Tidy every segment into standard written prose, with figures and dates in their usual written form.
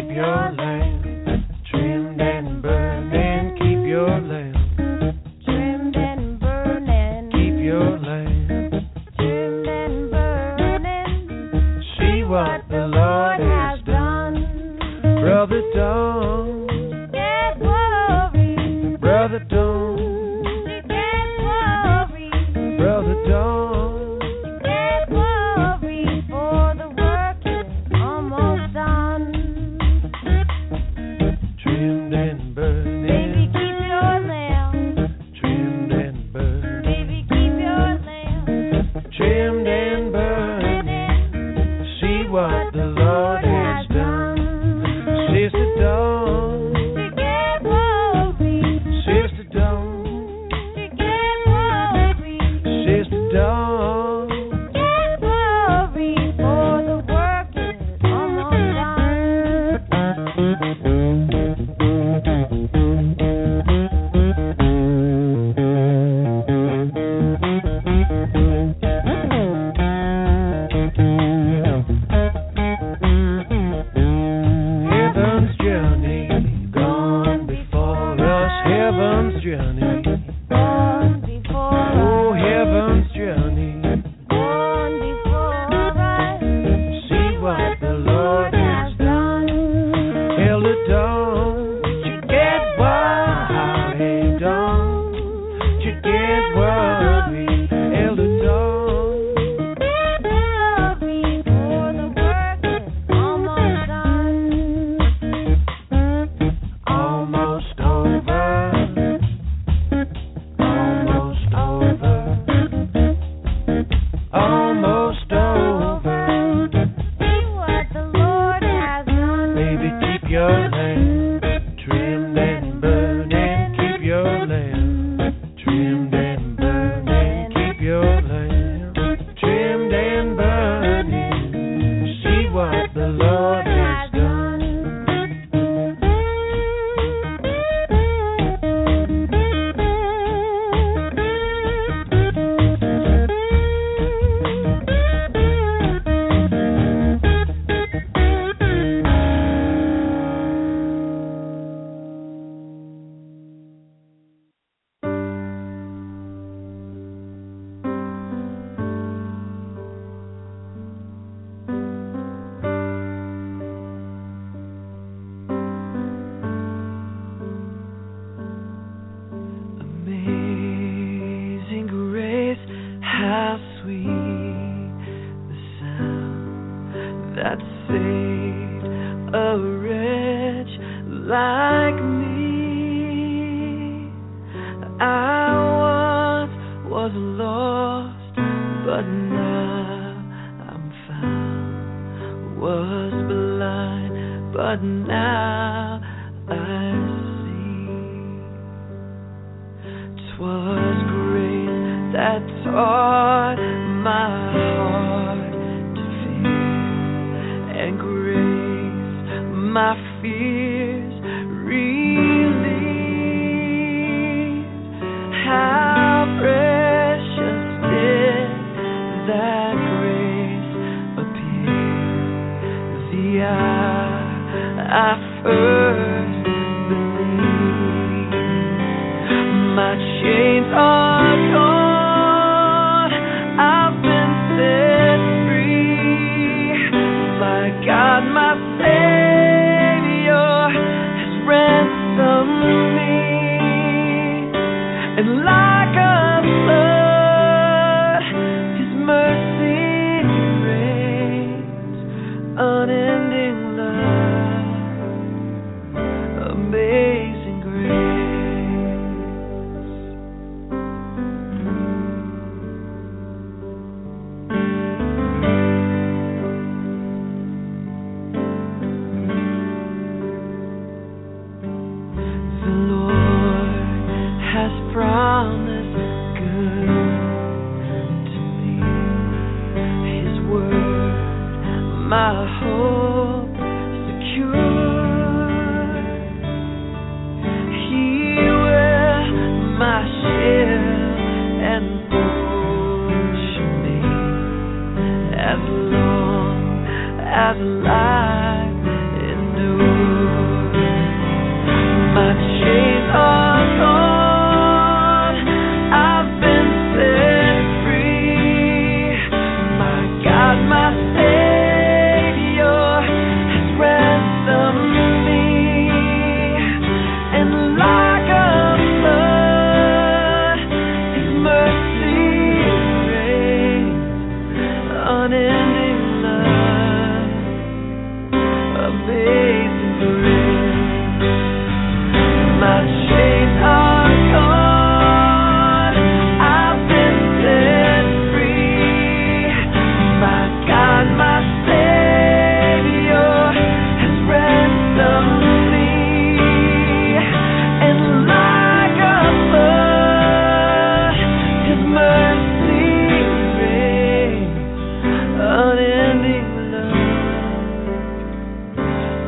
your lamp trimmed and burning. Keep your lamp trimmed and burning. keep your lamp. Trimmed and burning. See what the Lord has done. Brother, don't. Get worried. Brother, don't. Get worried. Brother, don't. Get worried, for the work is almost done. Trimmed and burning. Baby, keep your lamp. Trimmed and burning. Baby, keep your lamp. Trimmed and burning. See what the Lord has done. Sister, don't. To get worried. Sister, don't. To get worried. Sister, don't. Get worried, for the work is almost Heaven's journey gone before us. Heaven's journey. gone before Oh, us. heaven's journey. Gone before us. See what the Lord has done. Elder, don't you get worried? Don't you get worried? Elder, don't. Get worried, for the work is almost done. Almost over. Almost over. Almost over. See what the Lord has done. Baby, keep your lamp trimmed and burning. Keep your lamp trimmed and burning. Keep your lamp trimmed and burning. See what the Lord has done. Amazing grace, how sweet the sound that saved a wretch like me. I once was lost, but now I'm found. Was blind, but now I see. 'Twas grace that taught my heart to fear, and grace my fears relieved. How precious did that grace appear the hour I first believed. My chains are gone, I've been set free. My God, my Savior has ransomed me. And like a flood, His mercy reigns, unending love, amazing grace.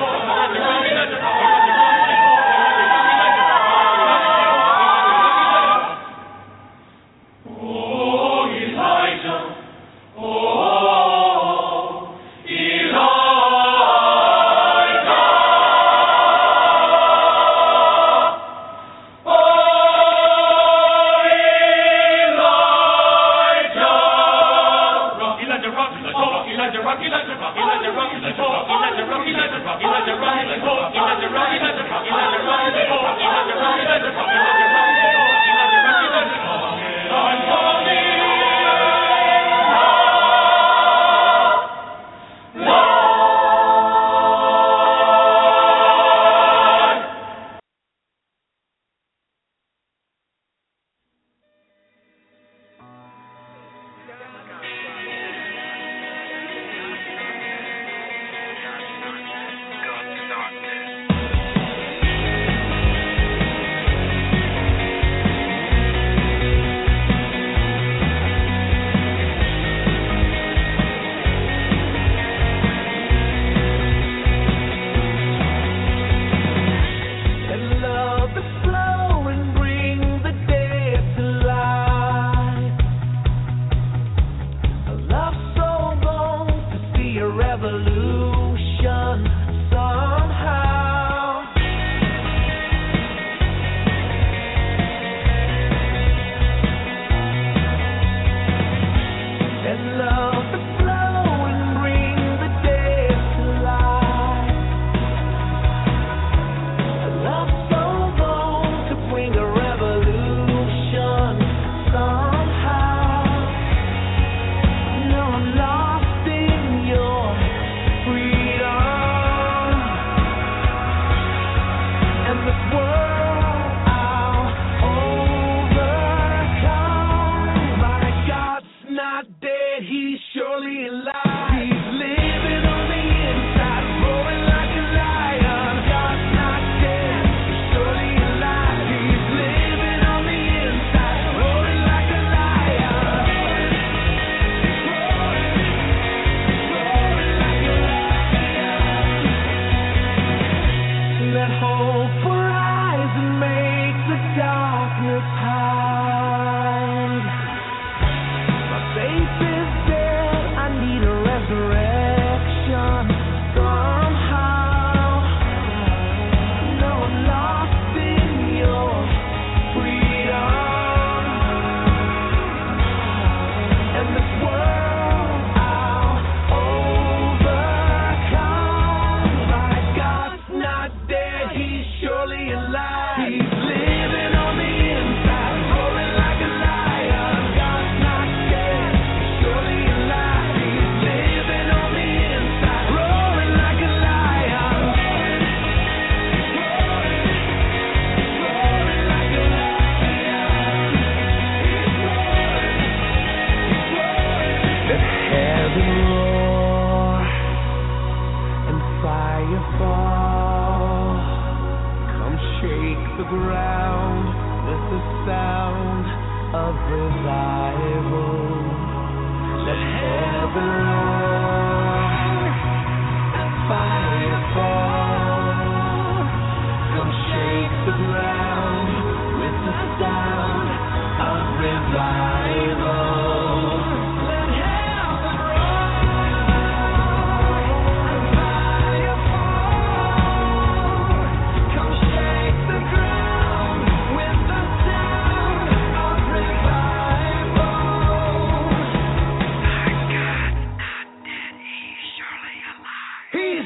Darkness.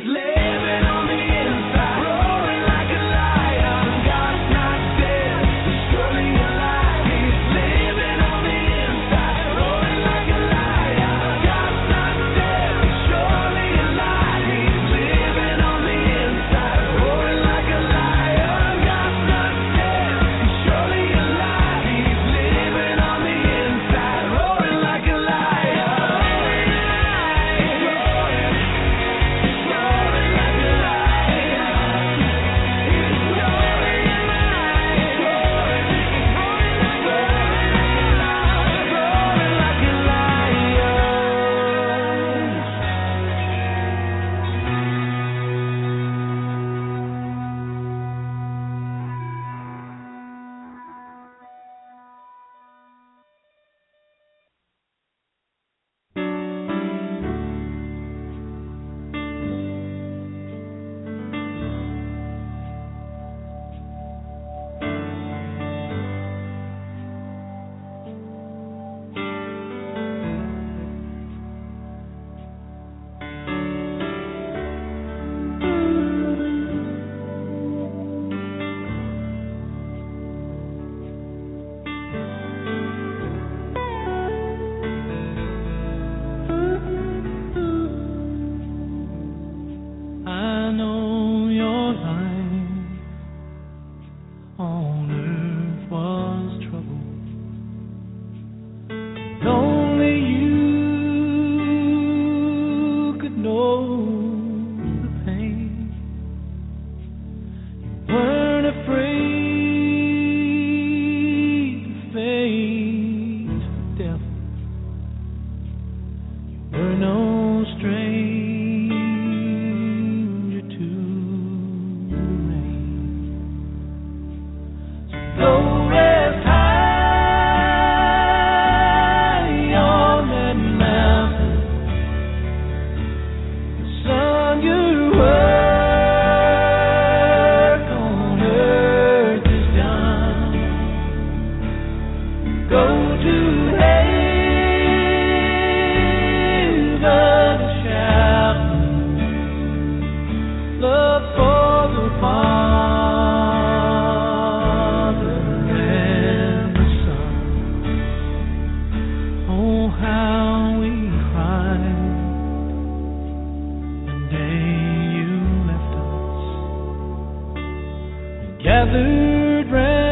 gathered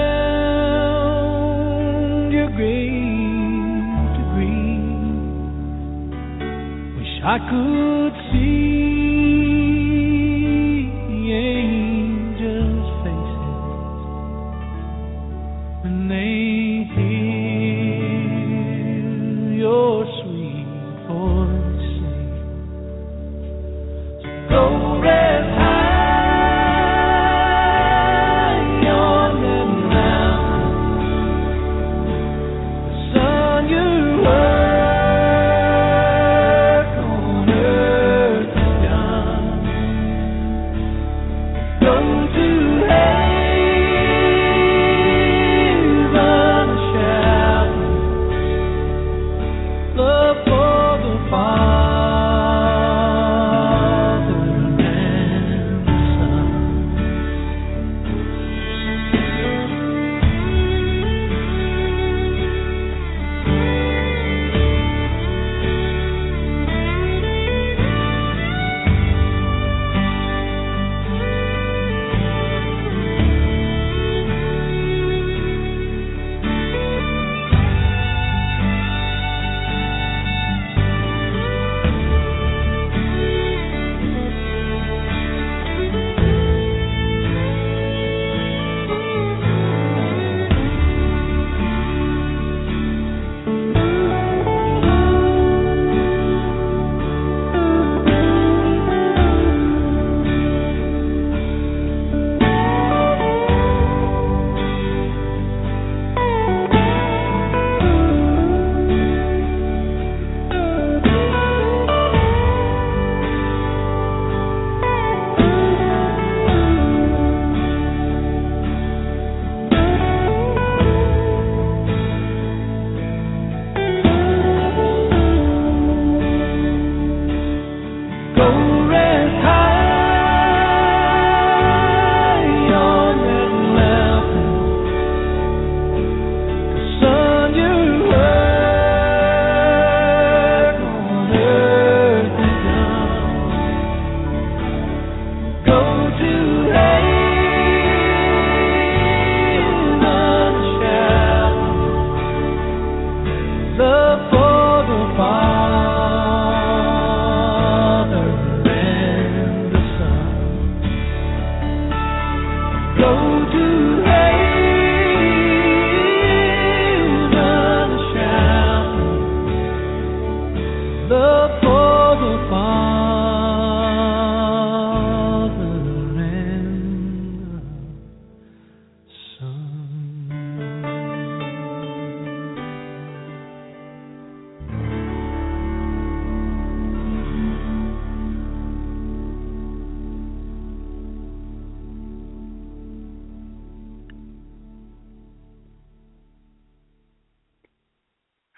round your grave to grieve. Wish I could see the angels' faces when they hear your sweet voice sing. So go rest high. Down.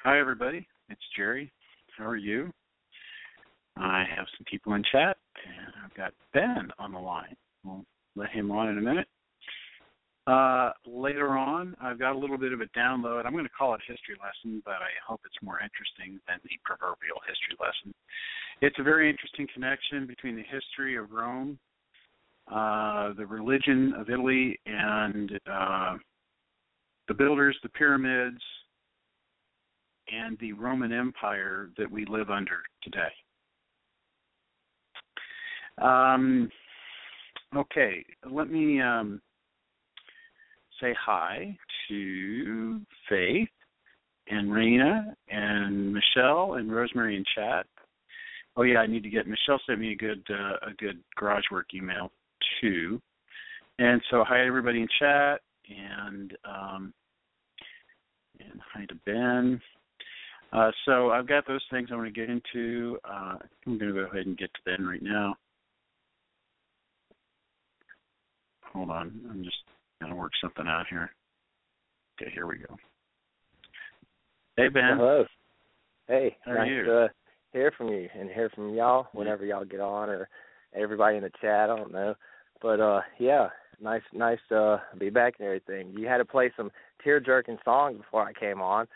Hi, everybody. It's Jerry. How are you? I have some people in chat, and I've got Ben on the line. We'll let him on in a minute. Later on, I've got a little bit of a download. I'm going to call it history lesson, but I hope it's more interesting than the proverbial history lesson. It's a very interesting connection between the history of Rome, the religion of Italy, and the builders, the pyramids, and the Roman Empire that we live under today. Okay, let me say hi to Faith and Raina and Michelle and Rosemary in chat. Oh yeah, I need to get Michelle sent me a good garage work email too. And so hi everybody in chat and hi to Ben. So I've got those things I want to get into. I'm going to go ahead and get to Ben right now. Hold on, I'm just going to work something out here. Okay, here we go. Hey, Ben. Hello. Hey, how are nice you? to hear from you and hear from y'all whenever y'all get on, or everybody in the chat, I don't know. But, yeah, nice to be back and everything. You had to play some tear-jerking songs before I came on.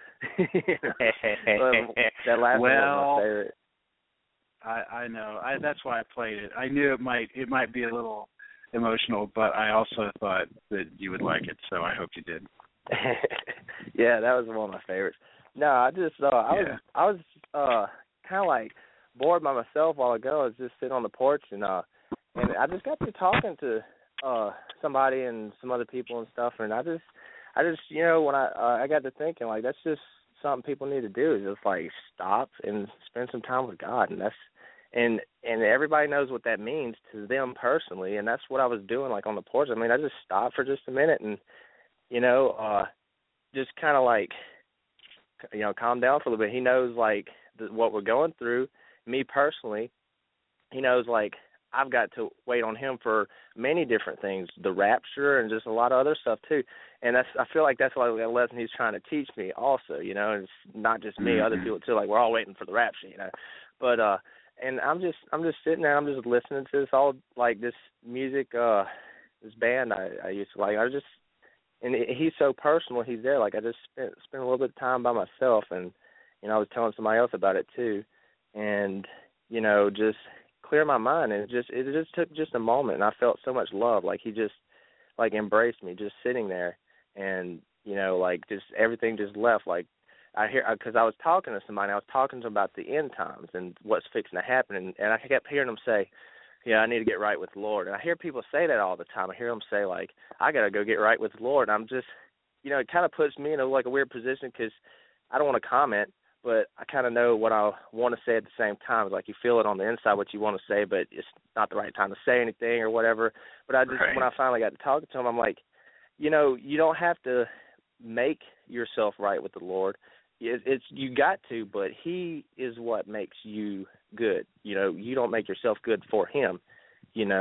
That last one was my favorite. I know. That's why I played it. I knew it might be a little emotional, but I also thought that you would like it, so I hope you did. Yeah, that was one of my favorites. No, I was kind of like bored by myself a while ago. I was just sitting on the porch and I just got to talking to somebody and some other people and stuff, and I just when I got to thinking, like, that's just something people need to do, is just like stop and spend some time with God, and that's and everybody knows what that means to them personally, and that's what I was doing, like, on the porch. I mean, I just stopped for just a minute and just kind of like calm down for a little bit. He knows, like, what we're going through. Me personally, he knows, like, I've got to wait on him for many different things, the rapture and just a lot of other stuff too. And I feel like that's like a lesson he's trying to teach me also, and it's not just me, other people too, like, we're all waiting for the rapture, But and I'm just sitting there, I'm just listening to this all, like, this music, this band I used to like. And he's so personal, he's there. Like, I just spent a little bit of time by myself, and I was telling somebody else about it too, and just clear my mind, and it just took just a moment, and I felt so much love. Like, he just, like, embraced me just sitting there, and like, just everything just left. Like, because I was talking to somebody, I was talking to them about the end times and what's fixing to happen, and I kept hearing them say, I need to get right with the Lord. And I hear people say that all the time. I hear them say, like, I got to go get right with the Lord. And I'm just, it kind of puts me in a weird position, because I don't want to comment, but I kind of know what I want to say at the same time. It's like, you feel it on the inside what you want to say, but it's not the right time to say anything or whatever. But I just, when I finally got to talking to him, I'm like, you don't have to make yourself right with the Lord. It's you got to, but He is what makes you good. You don't make yourself good for Him. And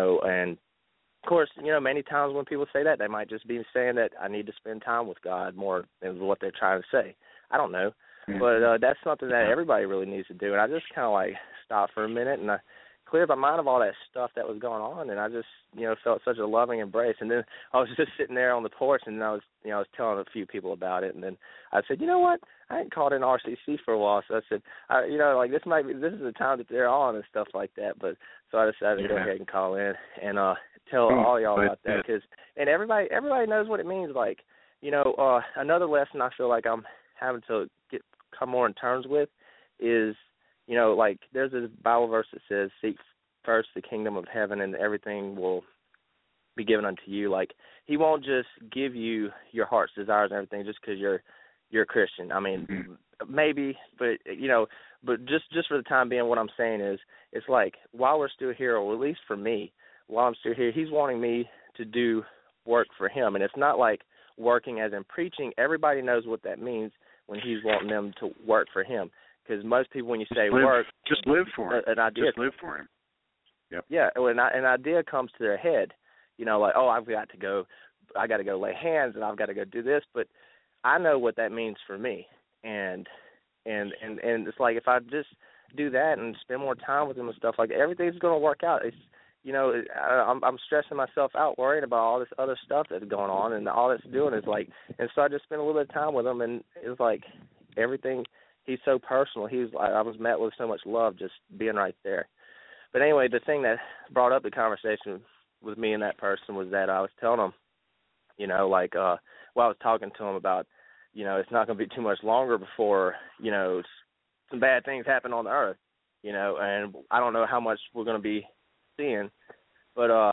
of course, many times when people say that, they might just be saying that I need to spend time with God more than what they're trying to say. I don't know, but that's something that everybody really needs to do. And I just kind of like stopped for a minute, and I cleared my mind of all that stuff that was going on, and I just felt such a loving embrace. And then I was just sitting there on the porch, and I was telling a few people about it, and then I said, you know what, I hadn't called in RCC for a while, so I said, like, this is the time that they're on and stuff like that. But so I decided to go ahead and call in and tell all y'all about that, and everybody knows what it means. Like, another lesson I feel like I'm having to come more in terms with is, like, there's this Bible verse that says, seek first the kingdom of heaven and everything will be given unto you. Like, He won't just give you your heart's desires and everything just because you're a Christian. I mean, maybe, but, but just for the time being, what I'm saying is, it's like, while we're still here, or at least for me, while I'm still here, He's wanting me to do work for Him. And it's not like working as in preaching. Everybody knows what that means when He's wanting them to work for Him. Because most people, when you say work, just live for Him. An idea, just live for Him. Yep. Yeah, an idea comes to their head, like, oh, I got to go lay hands, and I've got to go do this. But I know what that means for me, and and it's like if I just do that and spend more time with him and stuff, like everything's going to work out. It's I'm stressing myself out worrying about all this other stuff that's going on, and all it's doing is like, and so I just spent a little bit of time with him, and it was like everything. He's so personal. He's like, I was met with so much love just being right there. But anyway, the thing that brought up the conversation with me and that person was that I was telling him, I was talking to him about, it's not going to be too much longer before, some bad things happen on the earth, and I don't know how much we're going to be seeing, but I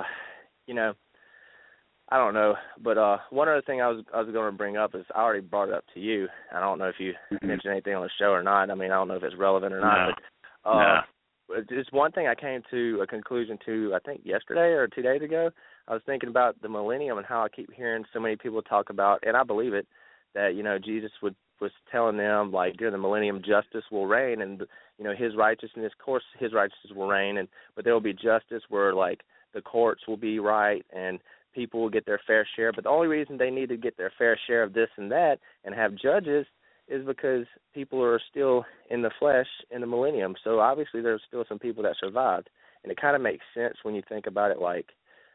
don't know. But one other thing I was going to bring up is I already brought it up to you. I don't know if you mentioned anything on the show or not. I mean, I don't know if it's relevant or not. No. But it's one thing I came to a conclusion to, I think yesterday or 2 days ago. I was thinking about the millennium and how I keep hearing so many people talk about, and I believe it, that Jesus was telling them, like, during the millennium, justice will reign, and his righteousness, of course, his righteousness will reign, but there will be justice where, like, the courts will be right and people will get their fair share. But the only reason they need to get their fair share of this and that and have judges is because people are still in the flesh in the millennium. So obviously there's still some people that survived, and it kind of makes sense when you think about it. Like,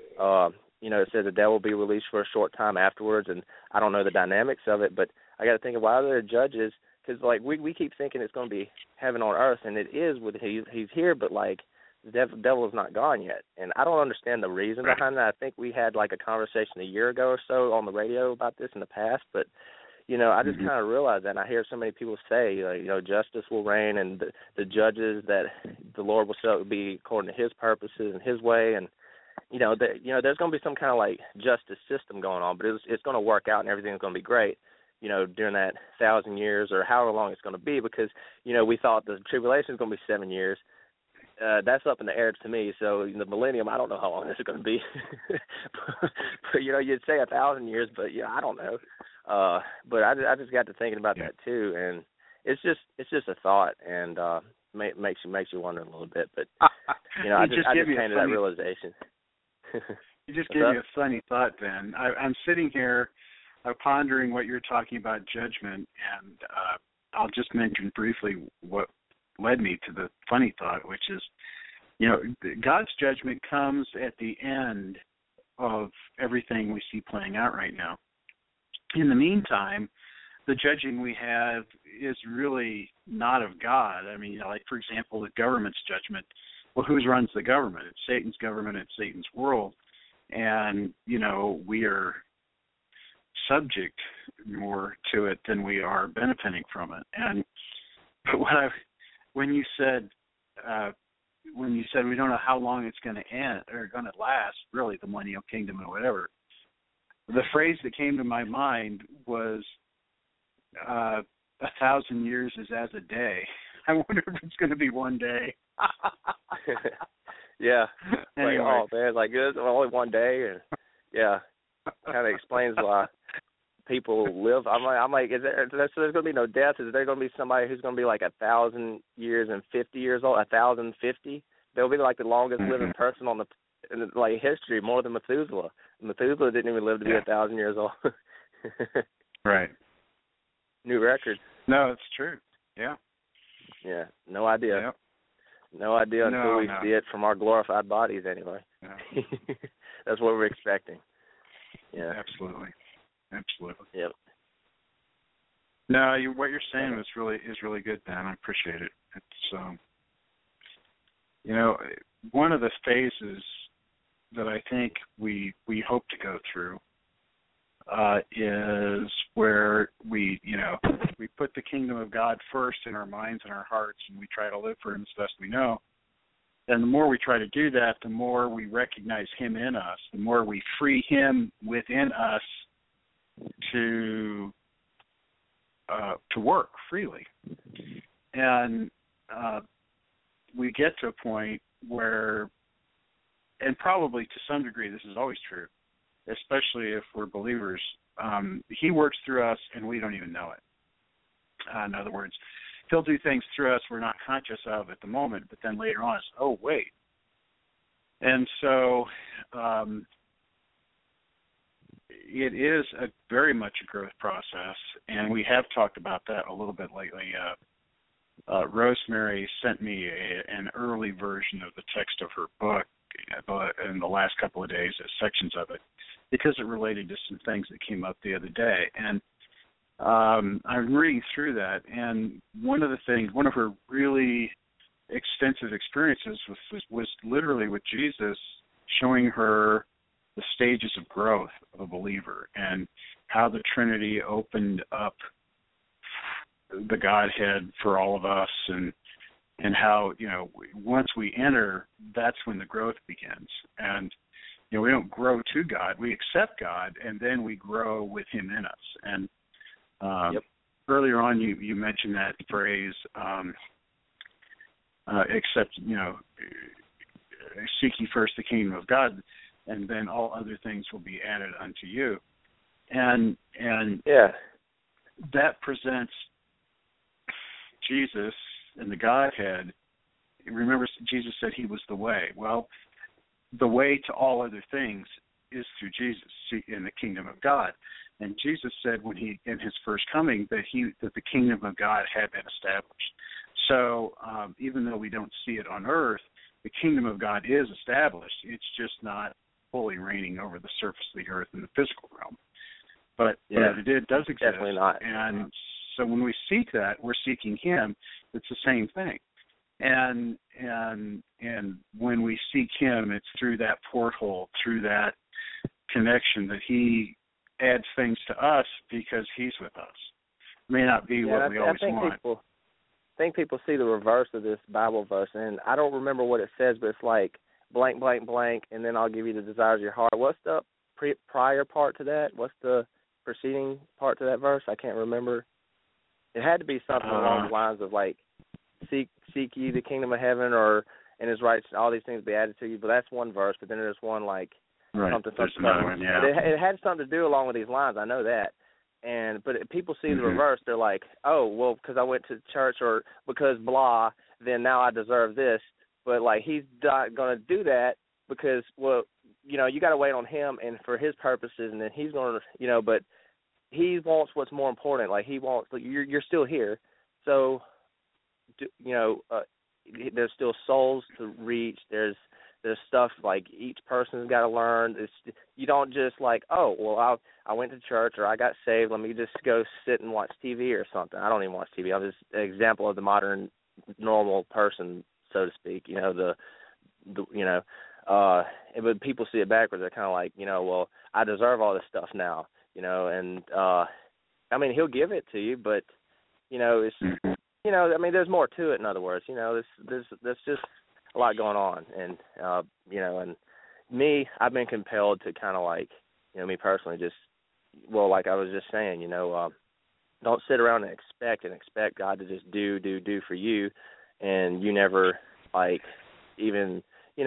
it says the devil will be released for a short time afterwards, and I don't know the dynamics of it, but I got to think of why there are judges, because like we keep thinking it's going to be heaven on earth, and it is with he's here, but like the devil is not gone yet, and I don't understand the reason behind that. I think we had like a conversation a year ago or so on the radio about this in the past, but I just kind of realized that, and I hear so many people say, justice will reign, and the judges that the Lord will be according to His purposes and His way, and there's going to be some kind of like justice system going on, but it's going to work out and everything's going to be great, during that 1,000 years or however long it's going to be, because, we thought the tribulation is going to be 7 years. That's up in the air to me. So the millennium, I don't know how long this is going to be. But you'd say 1,000 years, but I don't know. But I just got to thinking about that too, and it's just a thought, and makes you wonder a little bit. But I just came to that realization. You just gave me a funny thought, Ben. I'm sitting here pondering what you're talking about judgment, and I'll just mention briefly what led me to the funny thought, which is, God's judgment comes at the end of everything we see playing out right now. In the meantime, the judging we have is really not of God. I mean, like, for example, the government's judgment. Well, who runs the government? It's Satan's government. It's Satan's world. And, we are subject more to it than we are benefiting from it. And when you said we don't know how long it's going to end or going to last, really, the millennial kingdom or whatever, the phrase that came to my mind was 1,000 years is as a day. I wonder if it's going to be one day. Yeah. Anyway. Like, oh man, like it's only one day, and kind of explains why people live. I'm like, is there? So there's going to be no death. Is there going to be somebody who's going to be like 1,000 years and 50 years old? 1,050? They'll be like the longest living person in history, more than Methuselah. Methuselah didn't even live to be 1,000 years old. Right. New record. No, it's true. Yeah. Yeah. No idea. Yep. No idea until we see it from our glorified bodies, anyway. Yeah. That's what we're expecting. Yeah. Absolutely. Yep. No, what you're saying is really good, Ben. I appreciate it. It's one of the phases that I think we hope to go through is where we put the kingdom of God first in our minds and our hearts, and we try to live for Him as best we know. And the more we try to do that, the more we recognize Him in us, the more we free Him within us to work freely. And we get to a point where, and probably to some degree this is always true, especially if we're believers, He works through us and we don't even know it. In other words, He'll do things through us we're not conscious of at the moment, but then later on it's, oh, wait. And so it is very much a growth process, and we have talked about that a little bit lately. Rosemary sent me an early version of the text of her book in the last couple of days, sections of it, because it related to some things that came up the other day. And I'm reading through that, and one of her really extensive experiences was literally with Jesus showing her the stages of growth of a believer and how the Trinity opened up the Godhead for all of us, and how, once we enter, that's when the growth begins. And we don't grow to God, we accept God, and then we grow with Him in us. And earlier on, you mentioned that phrase, except, seek ye first the kingdom of God, and then all other things will be added unto you. And that presents Jesus and the Godhead. Remember, Jesus said He was the way. Well, the way to all other things is through Jesus in the kingdom of God. And Jesus said when He, in His first coming, that the kingdom of God had been established. So even though we don't see it on earth, the kingdom of God is established. It's just not fully reigning over the surface of the earth in the physical realm. But it does exist. Definitely not. And so when we seek that, we're seeking Him. It's the same thing. And when we seek Him, it's through that porthole, through that connection, that He adds things to us because He's with us. It may not be what we always want. I think people see the reverse of this Bible verse, and I don't remember what it says, but it's like blank, blank, blank, and then I'll give you the desires of your heart. What's the prior part to that? What's the preceding part to that verse? I can't remember. It had to be something along the lines of like, seek ye the kingdom of heaven, and His rights, all these things be added to you. But that's one verse. But then there's one like something. Another one, yeah. It had something to do along with these lines. I know that. But if people see the reverse, they're like, oh, well, because I went to church or because blah, then now I deserve this. But like He's not going to do that because, well, you got to wait on Him and for His purposes, and then He's going to, but He wants what's more important. Like He wants, like, you're still here, so there's still souls to reach. There's stuff like each person's got to learn. You don't just like, oh, well, I went to church or I got saved. Let me just go sit and watch TV or something. I don't even watch TV. I'm just an example of the modern normal person, so to speak. But people see it backwards. They're kind of like, well, I deserve all this stuff now, and I mean, He'll give it to you, but it's I mean, there's more to it. In other words, there's just a lot going on, and and me, I've been compelled to kind of like, me personally, just like I was just saying, don't sit around and expect God to just do for you, and you never like even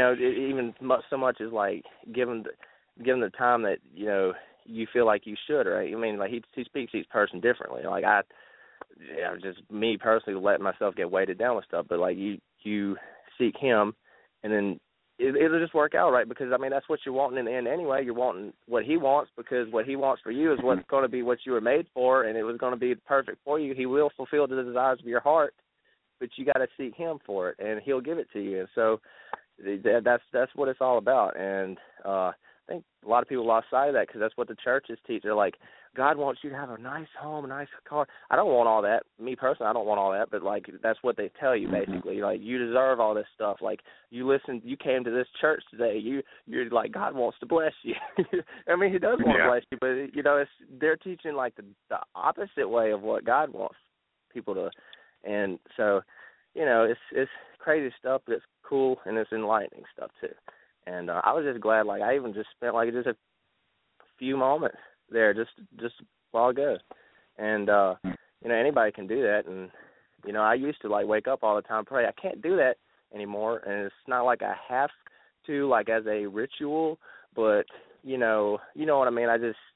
so much as like give him the time that you feel like you should, right? I mean, like he speaks each person differently. Like just me personally let myself get weighted down with stuff, but like you seek Him, and then it'll just work out, right? Because I mean that's what you're wanting in the end anyway. You're wanting what He wants, because what He wants for you is what's going to be what you were made for, and it was going to be perfect for you. He will fulfill the desires of your heart, but you got to seek Him for it, and He'll give it to you. And so that's what it's all about. And I think a lot of people lost sight of that because that's what the churches teach. They're like, God wants you to have a nice home, a nice car. I don't want all that. Me personally, I don't want all that, but like that's what they tell you basically. Like you deserve all this stuff. Like you came to this church today. You're like, God wants to bless you. I mean, He does want to bless you, but they're teaching like the opposite way of what God wants people to. And so, it's crazy stuff, but it's cool and it's enlightening stuff too. And I was just glad, like I even just spent like just a few moments there just a while ago. And, anybody can do that. And, I used to like wake up all the time and pray. I can't do that anymore. And it's not like I have to, like as a ritual, but, you know what I mean?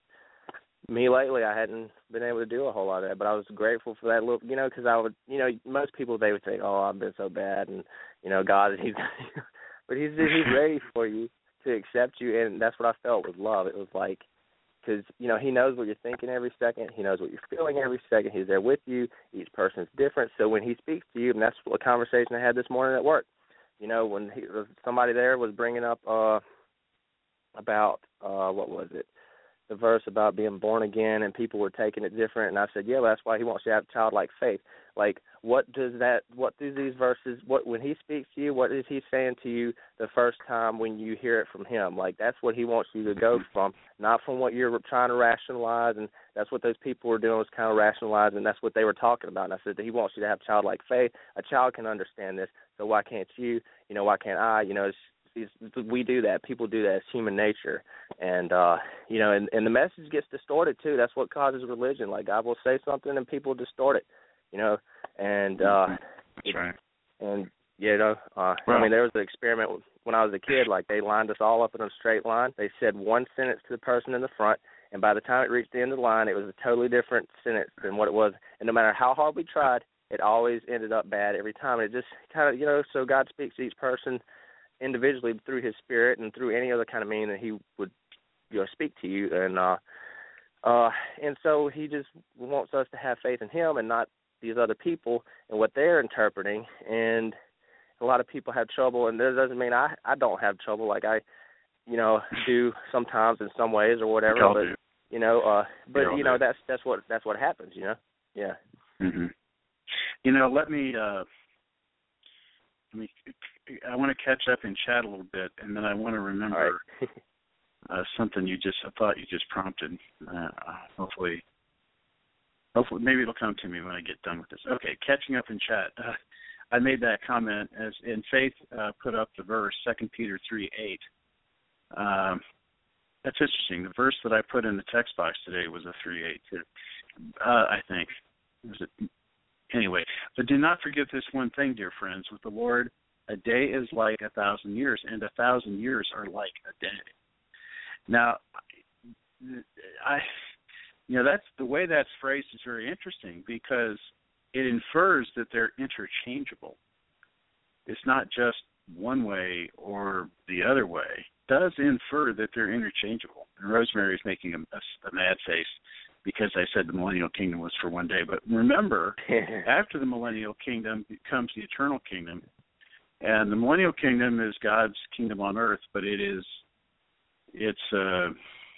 Me lately, I hadn't been able to do a whole lot of that, but I was grateful for that little, because I would, most people, they would say, oh, I've been so bad, and, God, but he's ready for you to accept you, and that's what I felt with love. It was like because, you know, he knows what you're thinking every second. He knows what you're feeling every second. He's there with you. Each person's different. So when he speaks to you, and that's a conversation I had this morning at work, you know, when somebody there was bringing up about, what was it, the verse about being born again, and people were taking it different, and I said, yeah, well, that's why he wants you to have childlike faith. Like, what do these verses, when he speaks to you, what is he saying to you the first time when you hear it from him? Like, that's what he wants you to go from, not from what you're trying to rationalize, and that's what those people were doing, was kind of rationalizing, and that's what they were talking about. And I said that he wants you to have childlike faith. A child can understand this, so why can't you? You know, why can't I? You know, we do that. People do that. It's human nature. And, you know, and the message gets distorted, too. That's what causes religion. Like, God will say something and people distort it, you know. And, that's right. And, you know, I mean, there was an experiment when I was a kid. Like, they lined us all up in a straight line. They said one sentence to the person in the front, and by the time it reached the end of the line, it was a totally different sentence than what it was. And no matter how hard we tried, it always ended up bad every time. And it just kind of, you know, so God speaks to each person individually through his spirit and through any other kind of mean that he would, you know, speak to you. And so he just wants us to have faith in him and not these other people and what they're interpreting. And a lot of people have trouble, and that doesn't mean I don't have trouble. Like I, you know, do sometimes in some ways or whatever. But you know, you know, that's what happens. You know, yeah. Mm-hmm. You know, let me. I want to catch up and chat a little bit, and then I want to remember something I thought you just prompted. Hopefully, maybe it'll come to me when I get done with this. Okay, catching up in chat. I made that comment as in Faith put up the verse 2 Peter 3:8. That's interesting. The verse that I put in the text box today was a 3:8 too. I think. Was it? Anyway, but do not forget this one thing, dear friends. With the Lord, a day is like 1,000 years, and 1,000 years are like a day. Now, that's the way that's phrased is very interesting because it infers that they're interchangeable. It's not just one way or the other way. It does infer that they're interchangeable. And Rosemary is making a mad face because I said the millennial kingdom was for one day. But remember, after the millennial kingdom comes the eternal kingdom. And the millennial kingdom is God's kingdom on earth, but it's a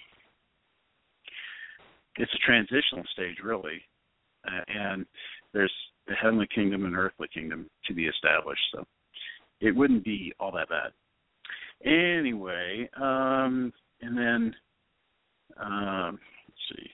transitional stage, really. And there's the heavenly kingdom and earthly kingdom to be established. So it wouldn't be all that bad. Anyway, and then, let's see.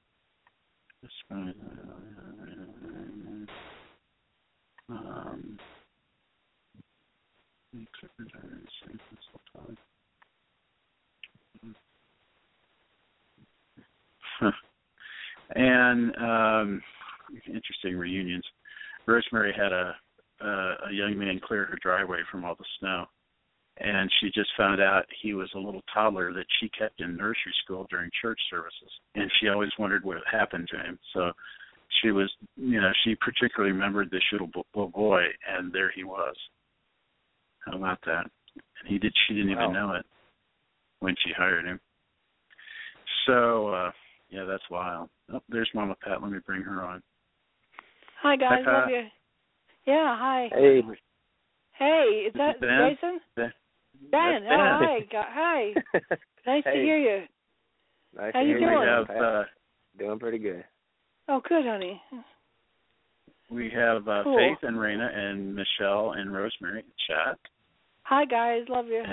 And interesting reunions. Rosemary had a young man clear her driveway from all the snow, and she just found out he was a little toddler that she kept in nursery school during church services, and she always wondered what had happened to him. So she was, she particularly remembered this little boy, and there he was. How about that? And she didn't even know it when she hired him. So, yeah, that's wild. Oh, there's Mama Pat. Let me bring her on. Hi, guys. Love you. Yeah, hi. Hey. Hey, is that Jason? Ben. Oh, hi. Hi. Nice to hear you. Nice How you doing? Doing pretty good. Oh, good, honey. We have cool. Faith and Raina and Michelle and Rosemary in chat. Hi, guys. Love you.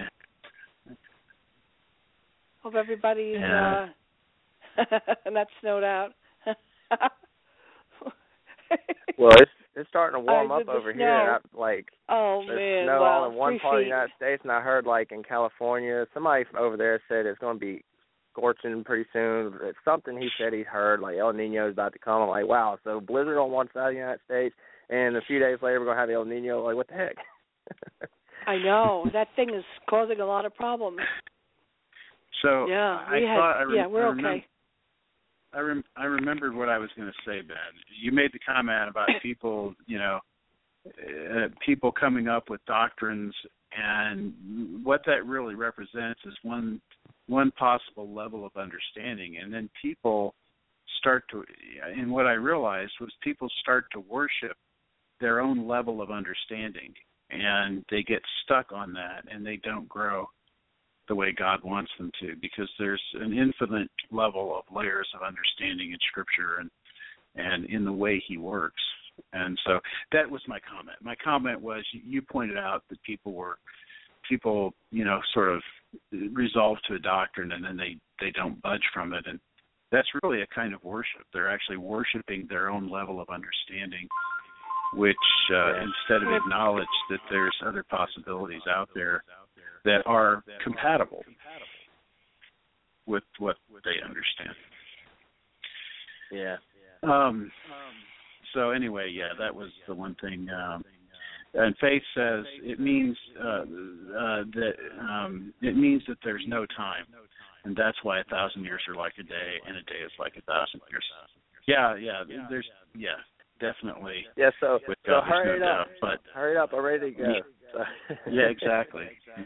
Hope everybody's not snowed out. Well, it's starting to warm up over here. And there's snow all in one part of the United States, and I heard in California, somebody over there said it's going to be scorching pretty soon. It's something he said he heard, El Nino is about to come. I'm like, wow, so blizzard on one side of the United States, and a few days later we're going to have El Nino. What the heck? I know. That thing is causing a lot of problems. So we're okay. I remembered what I was going to say, Ben. You made the comment about people, people coming up with doctrines, and what that really represents is one one possible level of understanding, and then people start to, and what I realized was people start to worship their own level of understanding, and they get stuck on that, and they don't grow the way God wants them to, because there's an infinite level of layers of understanding in Scripture and in the way He works. And so that was my comment. My comment was, you pointed out that people, sort of resolve to a doctrine and then they don't budge from it, and that's really a kind of worship. They're actually worshiping their own level of understanding, which instead of acknowledge that there's other possibilities out there that are compatible with what they understand. Yeah. So anyway, that was the one thing. And Faith says it means that there's no time, and that's why 1,000 years are like a day, and a day is like 1,000 years. Yeah. There's definitely. Yeah. So hurry it up. But hurry up. I'm ready to go. Yeah, exactly.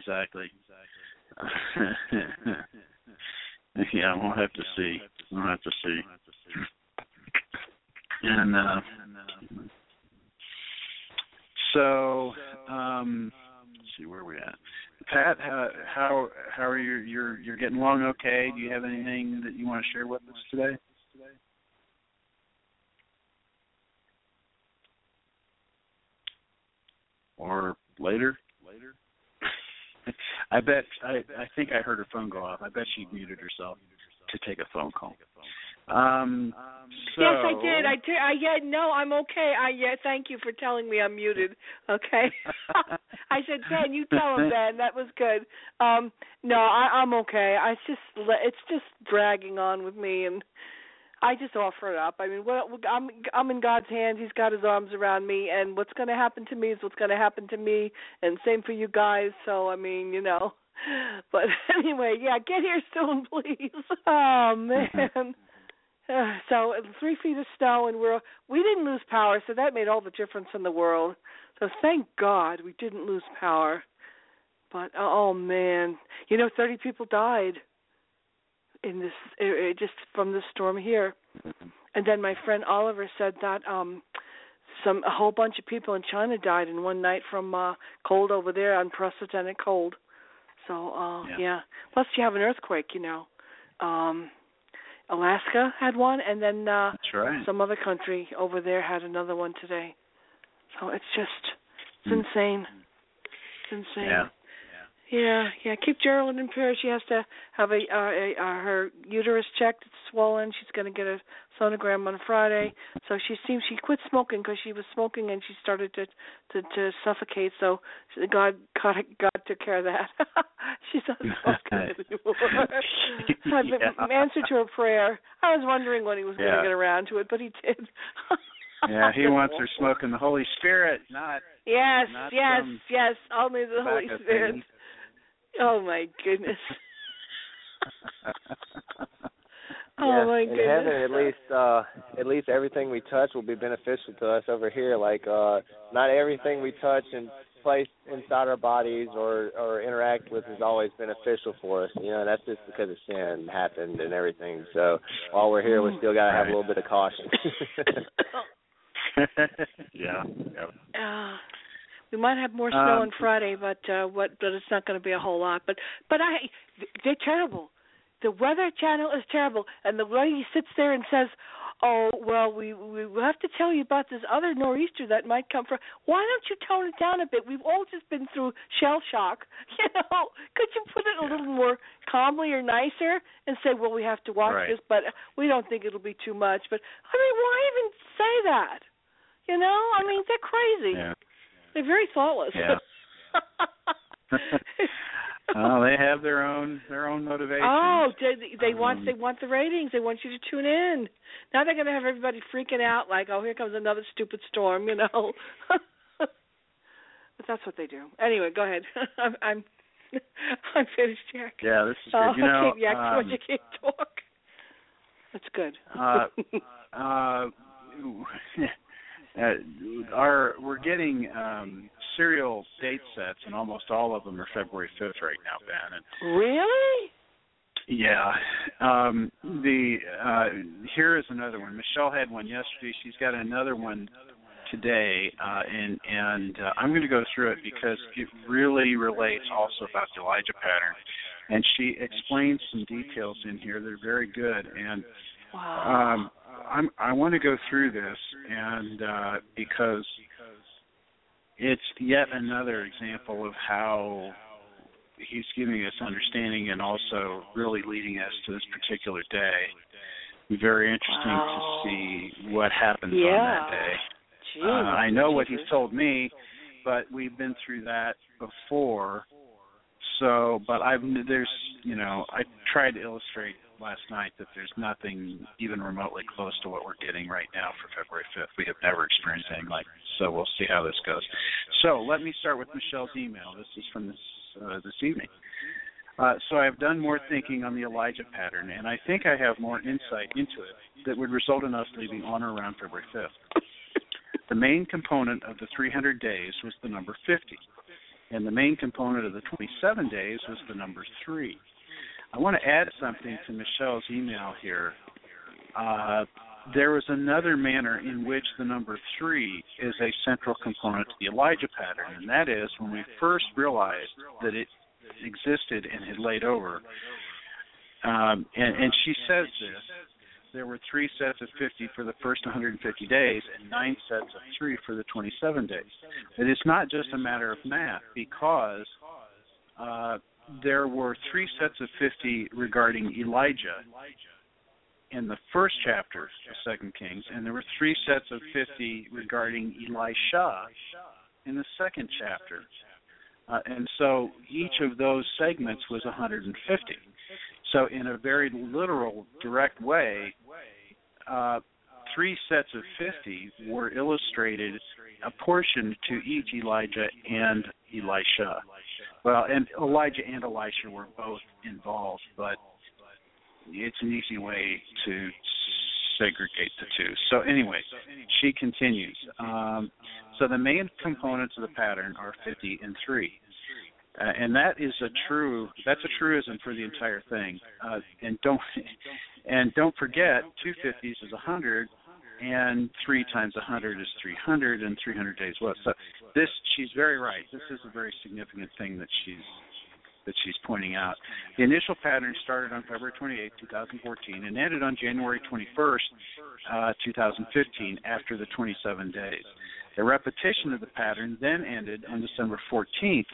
Yeah, we'll have to see. And so, let's see where we're at. Pat, how are you? You're getting along okay? Do you have anything that you want to share with us today? Or later? I think I heard her phone go off. I bet she muted herself to take a phone call. Yes, I did. No, I'm okay. Thank you for telling me I'm muted. Okay. I said, Ben, you tell him, Ben. That was good. No, I'm okay. It's just dragging on with me, and I just offer it up. I mean, I'm in God's hands. He's got His arms around me, and what's going to happen to me is what's going to happen to me, and same for you guys. So, I mean, But anyway, get here soon, please. Oh, man. So 3 feet of snow, and we didn't lose power, so that made all the difference in the world. So thank God we didn't lose power. But, oh, man. 30 people died in this, just from the storm here. And then my friend Oliver said that a whole bunch of people in China died in one night from cold over there, unprecedented cold. So, yeah. Plus you have an earthquake, Alaska had one, and then That's right. Some other country over there had another one today. So it's insane. It's insane. Yeah. Keep Geraldine in prayer. She has to have her uterus checked. It's swollen. She's going to get a sonogram on Friday. So she quit smoking because she was smoking and she started to suffocate. So God took care of that. She doesn't smoke anymore. I've answered to her prayer. I was wondering when he was going to get around to it, but he did. Yeah, he wants her smoking the Holy Spirit, not. Yes, only the Holy Spirit. Thing. Oh my goodness. My goodness. In heaven, at least everything we touch will be beneficial to us over here. Like not everything we touch and place inside our bodies or interact with is always beneficial for us. That's just because of sin happened and everything. So while we're here, we still got to have a little bit of caution. Yeah. We might have more snow on Friday, but it's not going to be a whole lot. But they're terrible. The Weather Channel is terrible, and the way he sits there and says, "Oh, well, we have to tell you about this other nor'easter that might come from." Why don't you tone it down a bit? We've all just been through shell shock. Could you put it a little more calmly or nicer and say, "Well, we have to watch this, but we don't think it'll be too much." But I mean, why even say that? I mean, they're crazy. Yeah. They're very thoughtless. Yeah. They have their own motivations. Oh, they want the ratings. They want you to tune in. Now they're going to have everybody freaking out like, "Oh, here comes another stupid storm," But that's what they do. Anyway, go ahead. I'm finished, Jack. Yeah, this is good. You can't talk. That's good. We're getting serial date sets, and almost all of them are February 5th right now, Ben. Really? Yeah. Here is another one. Michelle had one yesterday. She's got another one today, and I'm going to go through it because it really relates also about the Elijah pattern. And she explains some details in here that are very good. And Wow. I want to go through this, and because it's yet another example of how he's giving us understanding and also really leading us to this particular day. Very interesting Wow. to see what happens on Yeah. that day. Jeez. I know what he's told me, but we've been through that before. So, but I tried to illustrate last night that there's nothing even remotely close to what we're getting right now for February 5th. We have never experienced anything like this, so we'll see how this goes. So let me start with Michelle's email. This is from this evening. So I've done more thinking on the Elijah pattern, and I think I have more insight into it that would result in us leaving on or around February 5th. The main component of the 300 days was the number 50, and the main component of the 27 days was the number 3. I want to add something to Michelle's email here. There was another manner in which the number 3 is a central component to the Elijah pattern, and that is when we first realized that it existed and had laid over. And she says this, there were 3 sets of 50 for the first 150 days and 9 sets of 3 for the 27 days. It is not just a matter of math, because there were 3 sets of 50 regarding Elijah in the first chapter of 2 Kings, and there were 3 sets of 50 regarding Elisha in the second chapter. And so each of those segments was 150. So in a very literal, direct way, 3 sets of 50 were illustrated, apportioned to each Elijah and Elisha. Well, and Elijah and Elisha were both involved, but it's an easy way to segregate the two. So anyway, she continues. So the main components of the pattern are 50 and 3. And that's a truism for the entire thing. And don't forget, 2 50s is 100, and 3 times 100 is 300, and 300 days was. So she's very right. This is a very significant thing that she's pointing out. The initial pattern started on February 28, 2014, and ended on January 21st, 2015, after the 27 days. The repetition of the pattern then ended on December 14th,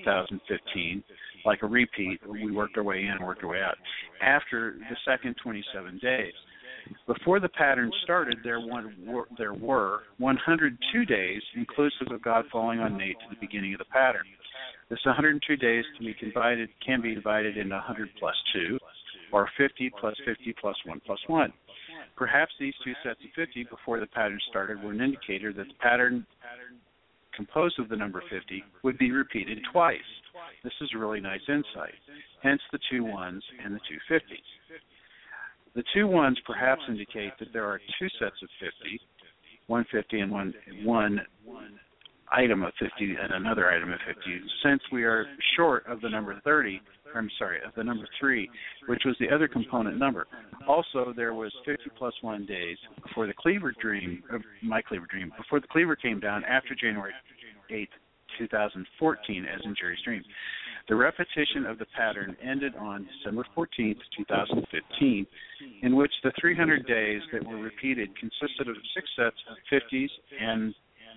2015, like a repeat. We worked our way in, worked our way out, after the second 27 days. Before the pattern started, there were 102 days, inclusive of God falling on Nate, to the beginning of the pattern. This 102 days can be divided into 100 plus 2, or 50 plus 50 plus 1 plus 1. Perhaps these 2 sets of 50 before the pattern started were an indicator that the pattern composed of the number 50 would be repeated twice. This is a really nice insight. Hence the 2 1s and the 2 50s. The 2 1s perhaps indicate that there are 2 sets of 50, 150 and one item of 50 and another item of 50, since we are short of the number of the number 3, which was the other component number. Also, there was 50 plus 1 days before the Cleaver dream, before the Cleaver came down after January 8th, 2014, as in Jerry's dream. The repetition of the pattern ended on December 14th, 2015, in which the 300 days that were repeated consisted of 6 sets of 50s and,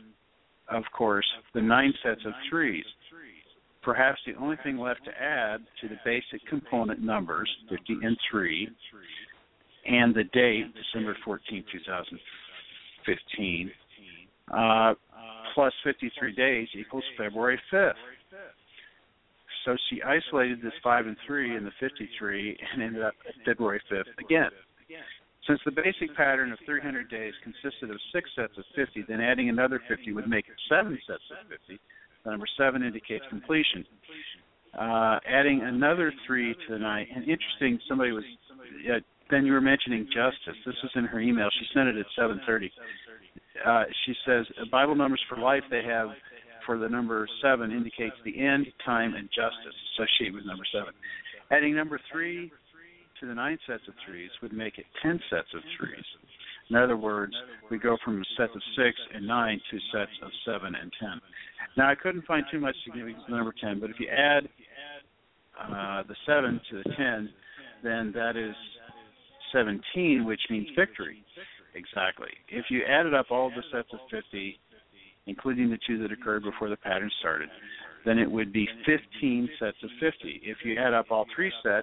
of course, the 9 sets of 3s. Perhaps the only thing left to add to the basic component numbers, 50 and 3, and the date, December 14, 2015, plus 53 days equals February 5th. So she isolated this 5 and 3 and the 53 and ended up at February 5th again. Since the basic pattern of 300 days consisted of 6 sets of 50, then adding another 50 would make it 7 sets of 50. The number 7 indicates completion. Adding another 3 to the 9, and interesting, somebody was, then you were mentioning justice. This was in her email. She sent it at 7:30. She says, Bible numbers for life they have for the number 7 indicates the end, time, and justice associated with number 7. Adding number 3 to the 9 sets of 3s would make it 10 sets of 3s. In other words, we go from sets of 6 and 9 to sets of 7 and 10. Now, I couldn't find too much significance in the number 10, but if you add the 7 to the 10, then that is 17, which means victory. Exactly. If you added up all the sets of 50, including the 2 that occurred before the pattern started, then it would be 15 sets of 50. If you add up all 3 sets,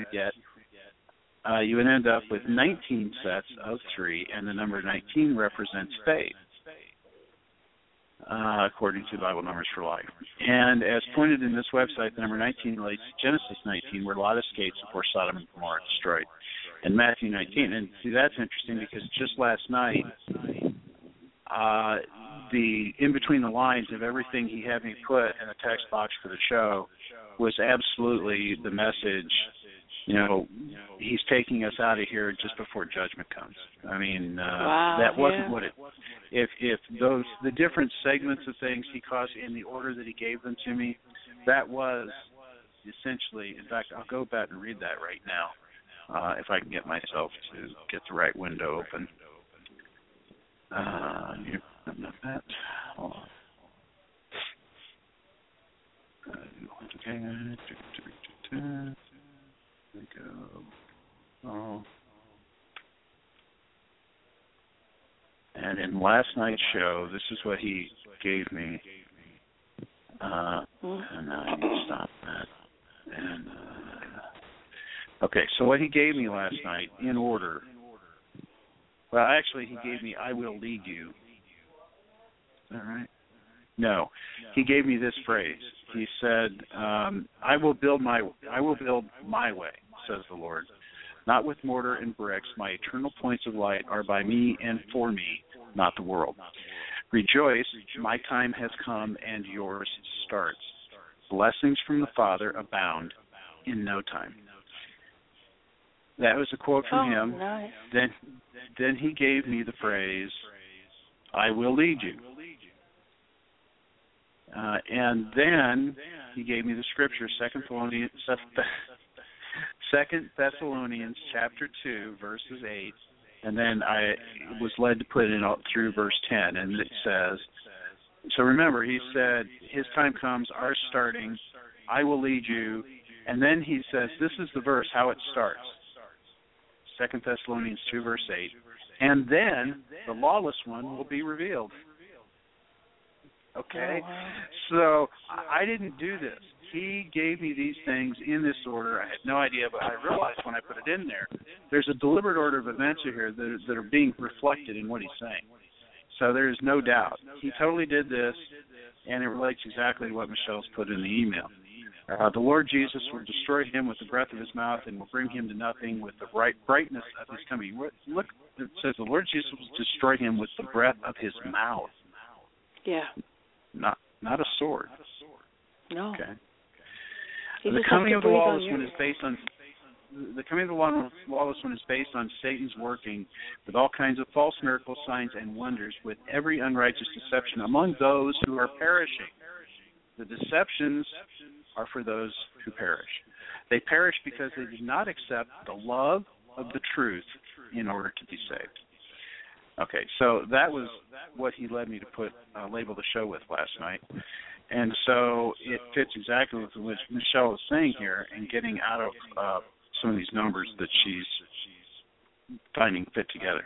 you would end up with 19 sets of 3, and the number 19 represents faith, according to Bible Numbers for Life. And as pointed in this website, the number 19 relates to Genesis 19, where Lot escapes before Sodom and Gomorrah are destroyed, and Matthew 19. And see, that's interesting because just last night, the in between the lines of everything he had me put in a text box for the show was absolutely the message. You know, he's taking us out of here just before judgment comes. I mean, that wasn't what it. If those the different segments of things he caused in the order that he gave them to me, that was essentially. In fact, I'll go back and read that right now, if I can get myself to get the right window open. Not that. Hold on. Okay. There we go. Oh. And in last night's show, this is what he gave me. And I need to stop that. And okay, so what he gave me last night in order. Well, actually, he gave me, "I will lead you." Is that right? No, he gave me this phrase. He said, "I will build my way," says the Lord. "Not with mortar and bricks. My eternal points of light are by me and for me, not the world. Rejoice, my time has come and yours starts. Blessings from the Father abound in no time." That was a quote from him. Nice. Then he gave me the phrase, "I will lead you." And then he gave me the scripture, 2 Thessalonians chapter 2, verses 8, and then I was led to put it in through verse 10, and it says, so remember, he said, his time comes, ours starting, I will lead you, and then he says, this is the verse, how it starts, 2 Thessalonians 2, verse 8, and then the lawless one will be revealed. Okay? Oh, wow. So I didn't do this. He gave me these things in this order. I had no idea, but I realized when I put it in there, there's a deliberate order of events here that are being reflected in what he's saying. So there is no doubt. He totally did this, and it relates exactly to what Michelle's put in the email. The Lord Jesus will destroy him with the breath of his mouth and will bring him to nothing with the brightness of his coming. Look, it says the Lord Jesus will destroy him with the breath of his mouth. Yeah. Not a sword. No. Okay. He The just coming has of to the breathe on lawless you. one is based on Satan's working with all kinds of false miracles, signs, and wonders, with every unrighteous deception among those who are perishing. The deceptions are for those who perish. They perish because they did not accept the love of the truth in order to be saved. Okay, so that was what he led me to label the show with last night. And so it fits exactly with what Michelle is saying here and getting out of some of these numbers that she's finding fit together.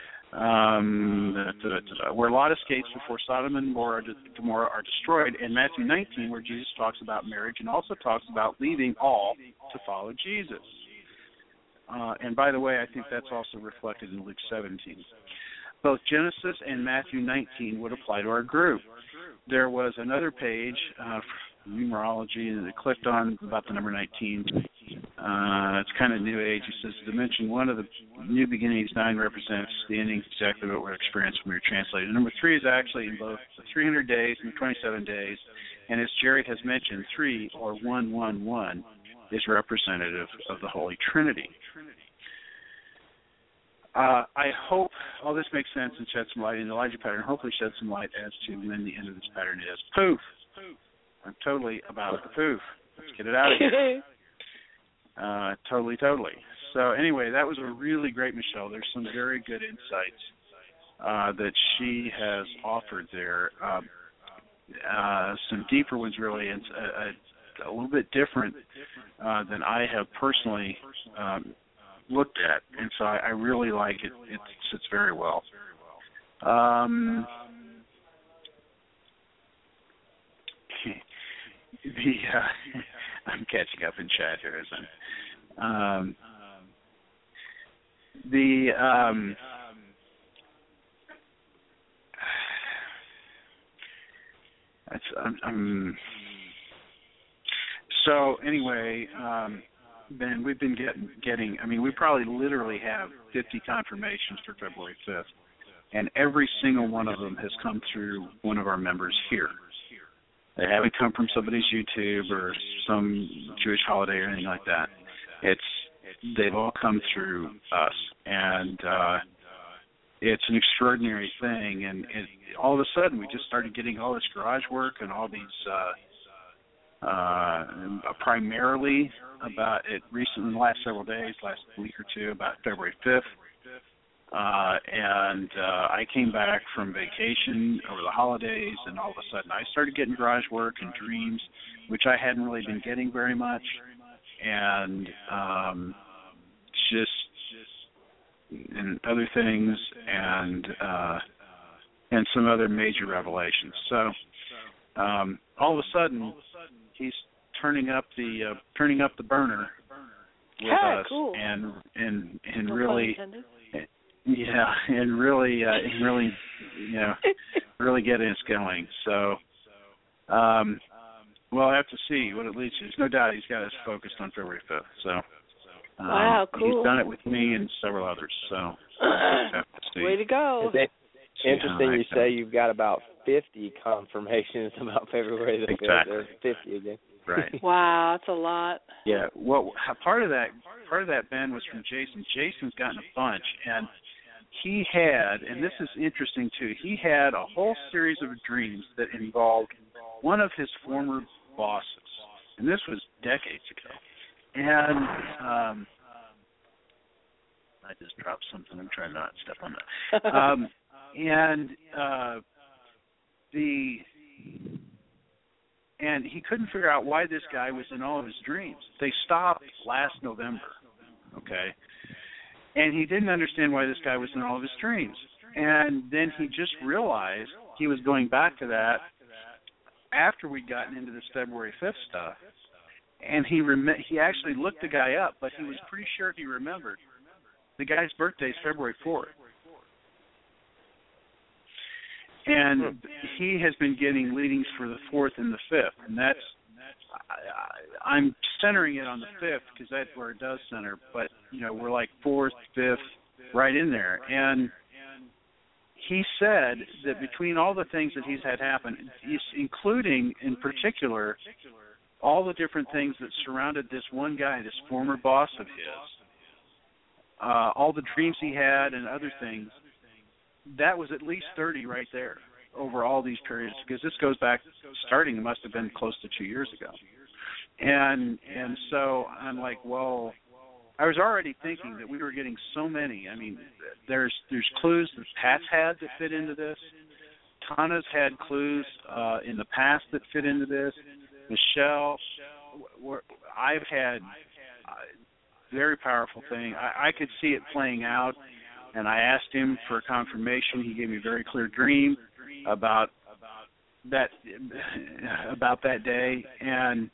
Where Lot escapes before Sodom and Gomorrah are destroyed, and Matthew 19, where Jesus talks about marriage and also talks about leaving all to follow Jesus. And by the way, I think that's also reflected in Luke 17. Both Genesis and Matthew 19 would apply to our group. There was another page, numerology, that I clicked on about the number 19. It's kind of new age. It says dimension 1 of the new beginnings, 9 represents the ending, exactly what we're experiencing when we're translated. Number 3 is actually in both the 300 days and the 27 days. And as Jerry has mentioned, 3 or 111 is representative of the Holy Trinity. I hope all this makes sense and sheds some light in the Elijah pattern. Hopefully shed some light as to when the end of this pattern is. Poof. I'm totally about the poof. Let's get it out of here. Totally. So anyway, that was a really great Michelle. There's some very good insights that she has offered there. Some deeper ones, really, and a little bit different than I have personally looked at, and so I really like it. It sits very well. I'm catching up in chat here, isn't I? So anyway, Ben, we've been getting. I mean, we probably literally have 50 confirmations for February 5th, and every single one of them has come through one of our members here. They haven't come from somebody's YouTube or some Jewish holiday or anything like that. They've all come through us, and it's an extraordinary thing. And all of a sudden, we just started getting all this garage work and all these, primarily about it recently, in the last several days, last week or two, about February 5th. And I came back from vacation over the holidays, and all of a sudden I started getting garage work and dreams, which I hadn't really been getting very much, and and other things, and some other major revelations. So all of a sudden he's turning up the burner with us, cool. and No really. pun intended. Yeah, and really, really getting us going. So, we'll have to see what it leads to. There's no doubt he's got us focused on February 5th. So, wow, cool. He's done it with me and several others. So, we'll have to see. Way to go. It's interesting you say you've got about 50 confirmations about February the 5th. Exactly. There's 50 again. Right. Wow, that's a lot. Yeah. Well, part of that, Ben, was from Jason. Jason's gotten a bunch, and he had, and this is interesting too, he had a whole series of dreams that involved one of his former bosses, and this was decades ago. And I just dropped something. I'm trying not to step on that. And he couldn't figure out why this guy was in all of his dreams. They stopped last November, okay? And he didn't understand why this guy was in all of his dreams. And then he just realized he was going back to that after we'd gotten into this February 5th stuff. And he actually looked the guy up, but he was pretty sure he remembered. The guy's birthday is February 4th. And he has been getting leadings for the 4th and the 5th, and that's I'm centering it on the 5th because that's where it does center. But we're like 4th, 5th, right in there. And he said that between all the things that he's had happen, including in particular all the different things that surrounded this one guy, this former boss of his, all the dreams he had and other things. That was at least 30 right there over all these periods, because this goes back, starting, it must have been close to 2 years ago. And so I'm like, well, I was already thinking that we were getting so many. I mean, there's clues that Pat's had that fit into this. Tana's had clues in the past that fit into this. Michelle, I've had very powerful thing. I could see it playing out. And I asked him for confirmation. He gave me a very clear dream about that day, and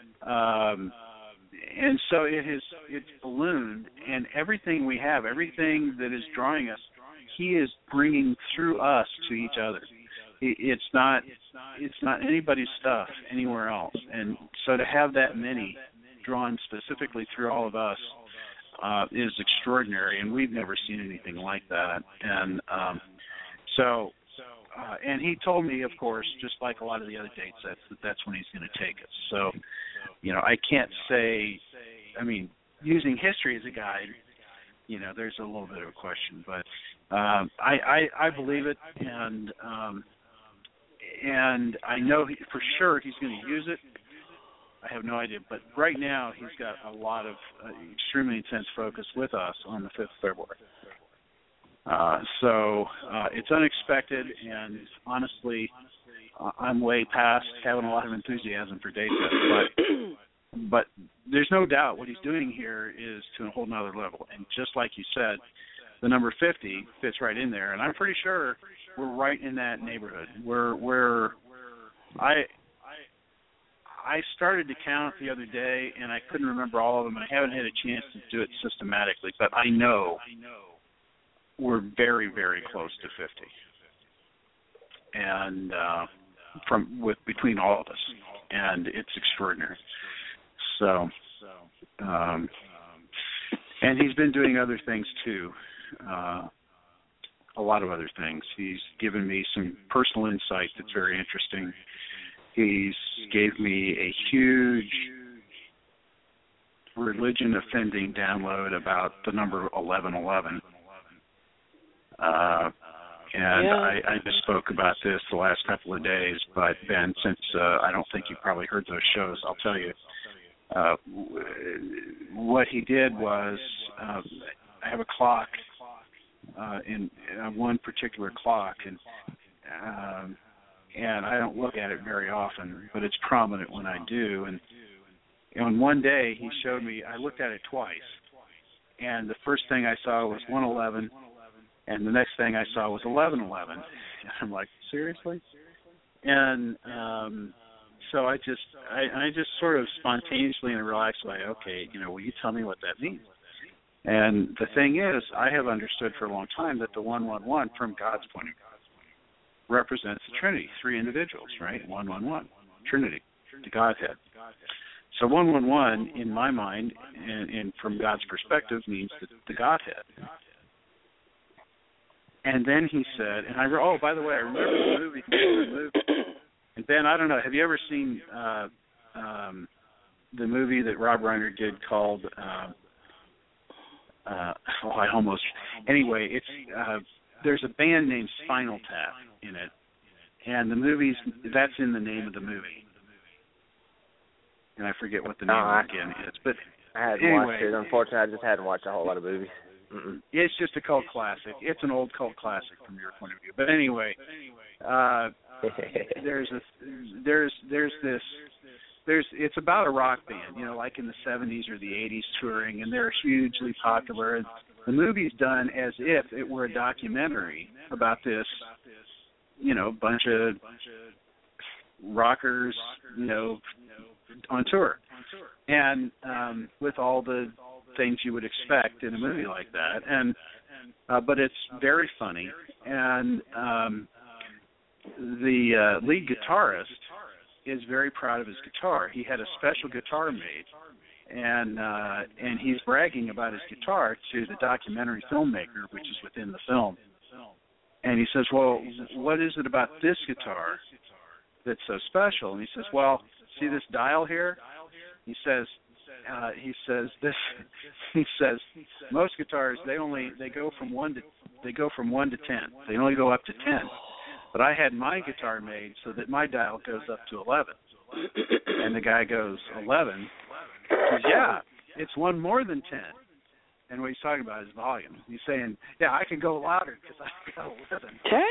so it's ballooned, and everything we have, everything that is drawing us, he is bringing through us to each other. It's not anybody's stuff anywhere else, and so to have that many drawn specifically through all of us is extraordinary, and we've never seen anything like that. And and he told me, of course, just like a lot of the other date sets, that's when he's going to take us. So, I can't say, I mean, using history as a guide, there's a little bit of a question, but I believe it, and I know for sure he's going to use it. I have no idea. But right now, he's got a lot of extremely intense focus with us on the 5th of February. So it's unexpected, and honestly, I'm way past having a lot of enthusiasm for Data. But there's no doubt what he's doing here is to a whole nother level. And just like you said, the number 50 fits right in there, and I'm pretty sure we're right in that neighborhood. I started to count the other day, and I couldn't remember all of them. I haven't had a chance to do it systematically, but I know we're very, very close to 50, and between all of us, and it's extraordinary. So, and he's been doing other things too. A lot of other things. He's given me some personal insight that's very interesting. He's gave me a huge religion-offending download about the number 1111. I just spoke about this the last couple of days, but Ben, since I don't think you've probably heard those shows, I'll tell you. What he did was, I have a clock in one particular clock, and I don't look at it very often, but it's prominent when I do. And on one day, he showed me. I looked at it twice, and the first thing I saw was 111, and the next thing I saw was 1111. And I'm like, seriously? And so I just sort of spontaneously and relaxed way, okay, will you tell me what that means? And the thing is, I have understood for a long time that the 111, from God's point of view, represents the Trinity, three individuals, right? 111, Trinity, the Godhead. So 111, in my mind, and from God's perspective, means the Godhead. And then he said, and by the way, I remember the movie. And Ben, I don't know, have you ever seen the movie that Rob Reiner did called? Anyway, it's there's a band named Spinal Tap in it, and that's in the name of the movie. And I forget what the name again is, but I hadn't watched it. Unfortunately, I just hadn't watched a whole lot of movies. Mm-mm. It's just a cult classic. It's an old cult classic from your point of view. But anyway, it's about a rock band, like in the 70s or the 80s touring, and they're hugely popular. And the movie's done as if it were a documentary about this, bunch of rockers, on tour. And with all the things you would expect in a movie like that. And but it's very funny. And the lead guitarist is very proud of his guitar. He had a special guitar made, and he's bragging about his guitar to the documentary filmmaker, which is within the film. And he says, well, what is it about this guitar that's so special? And he says, well, see this dial here? He says most guitars they go from 1 to 10. They only go up to 10. But I had my guitar made so that my dial goes up to 11. And the guy goes, 11? He says, yeah, it's one more than 10. And what he's talking about is volume. He's saying, yeah, I can go louder because I got 11.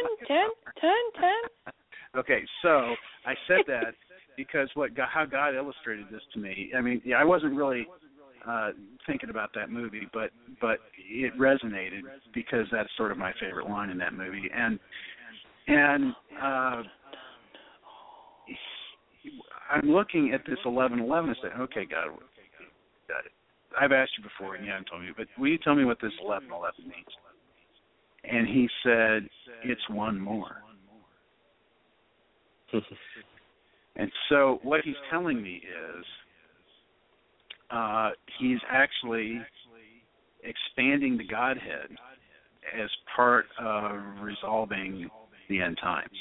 10. Okay, so I said that because how God illustrated this to me. I mean, I wasn't really thinking about that movie, but it resonated because that's sort of my favorite line in that movie. And I'm looking at this 1111 and saying, okay, God, I've asked you before and you haven't told me, but will you tell me what this 1111 means? And he said, it's one more. And so what he's telling me is he's actually expanding the Godhead as part of resolving the end times.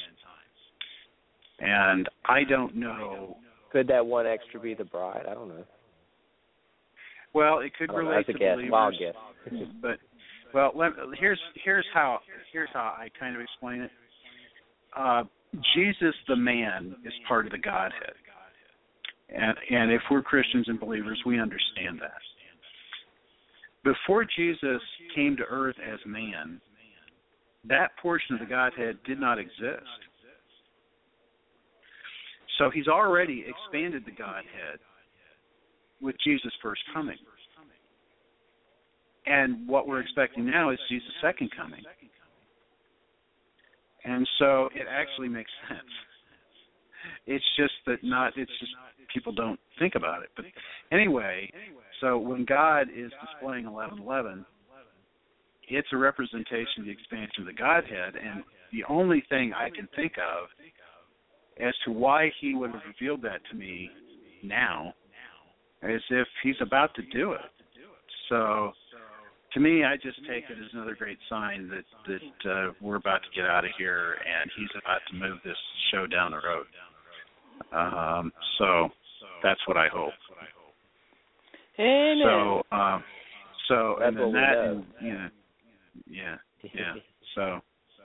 And I don't know. Could that one extra be the bride? I don't know. Well, it could relate to believers. Wild guess. But here's how I kind of explain it. Jesus, the man, is part of the Godhead. And if we're Christians and believers, we understand that. Before Jesus came to earth as man, that portion of the Godhead did not exist. So he's already expanded the Godhead with Jesus' first coming. And what we're expecting now is Jesus' second coming. And so it actually makes sense. It's just people don't think about it. But anyway, so when God is displaying 11:11, it's a representation of the expansion of the Godhead, and the only thing I can think of as to why he would have revealed that to me now is if he's about to do it. So to me, I just take it as another great sign that we're about to get out of here and he's about to move this show down the road. So that's what I hope. Amen. So That's and then what we that, know. yeah. So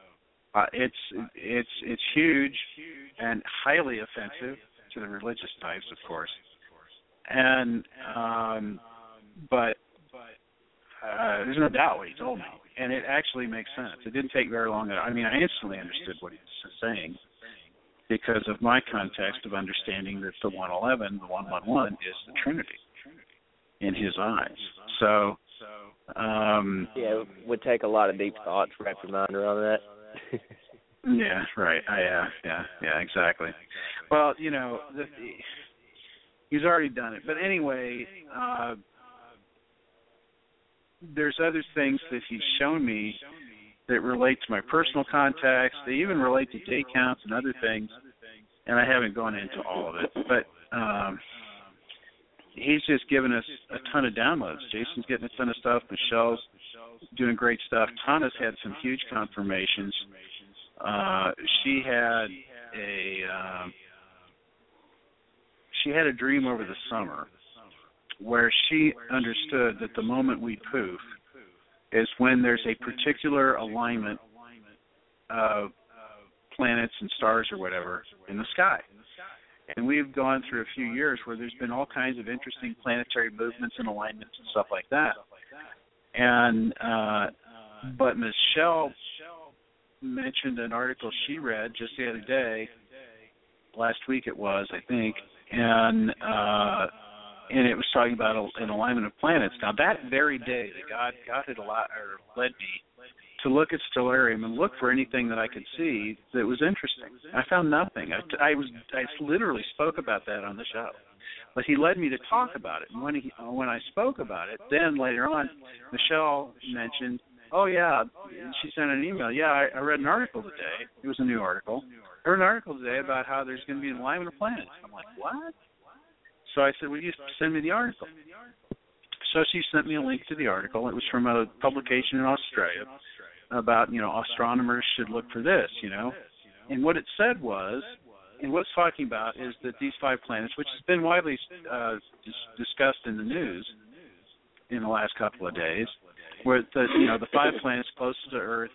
it's huge and highly offensive to the religious types, of course. And but there's no doubt what he told me, and it actually makes sense. It didn't take very long. I mean, I instantly understood what he was saying because of my context of understanding that the 111, the 111 is the Trinity in his eyes. So it would take a lot of deep thought to wrap your mind around that. Yeah, right. Yeah, exactly. Well, he's already done it. But anyway, there's other things that he's shown me that relate to my personal contacts. They even relate to day counts and other things, and I haven't gone into all of it. But he's just given us a ton of downloads. Jason's getting a ton of stuff. Michelle's doing great stuff. Tana's had some huge confirmations. She had a dream over the summer where she understood that the moment we poof is when there's a particular alignment of planets and stars or whatever in the sky. And we've gone through a few years where there's been all kinds of interesting planetary movements and alignments and stuff like that. And but Michelle mentioned an article she read just the other day, last week it was, I think, and it was talking about an alignment of planets. Now, that very day, that God had led me to look at Stellarium and look for anything that I could see that was interesting. I found nothing. I literally spoke about that on the show, but he led me to talk about it. And when I spoke about it, then later on, Michelle mentioned, oh, yeah, she sent an email. Yeah, I read an article today. It was a new article. I read an article today about how there's going to be an alignment of planets. I'm like, what? So I said, will you send me the article? So she sent me a link to the article. It was from a publication in Australia about, astronomers should look for this, And what it said was, and what it's talking about is that these 5 planets, which has been widely discussed in the news in the last couple of days, where the 5 planets closest to Earth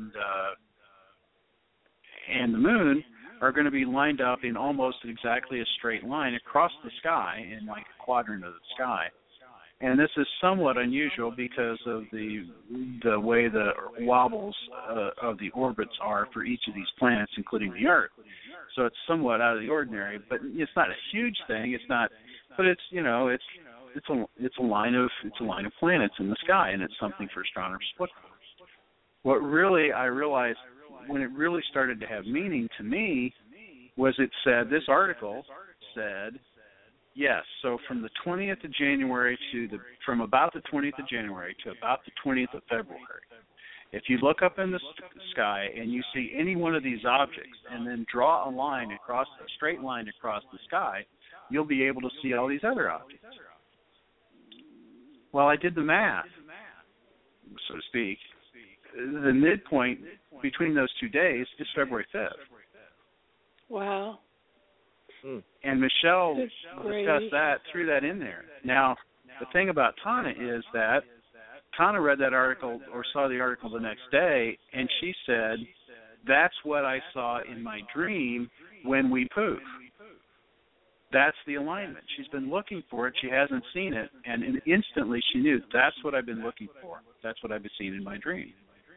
and the Moon are going to be lined up in almost exactly a straight line across the sky in like a quadrant of the sky. And this is somewhat unusual because of the way the wobbles of the orbits are for each of these planets, including the Earth. So it's somewhat out of the ordinary, but it's not a huge thing. It's not, but it's it's a line of planets in the sky, and it's something for astronomers to look for. What really I realized when it really started to have meaning to me was this article said, yes, so from the 20th of January from about the 20th of January to about the 20th of February, if you look up in the sky and you see any one of these objects and then draw a straight line across the sky, you'll be able to see all these other objects. Well, I did the math, so to speak. The midpoint between those 2 days is February 5th. Wow. And Michelle discussed that, threw that in there. Now, the thing about Tana is that Tana read that article or saw the article the next day, and she said, that's what I saw in my dream when we poof. That's the alignment. She's been looking for it. She hasn't seen it, and instantly she knew that's what I've been looking for. That's what I've been seeing in my dream.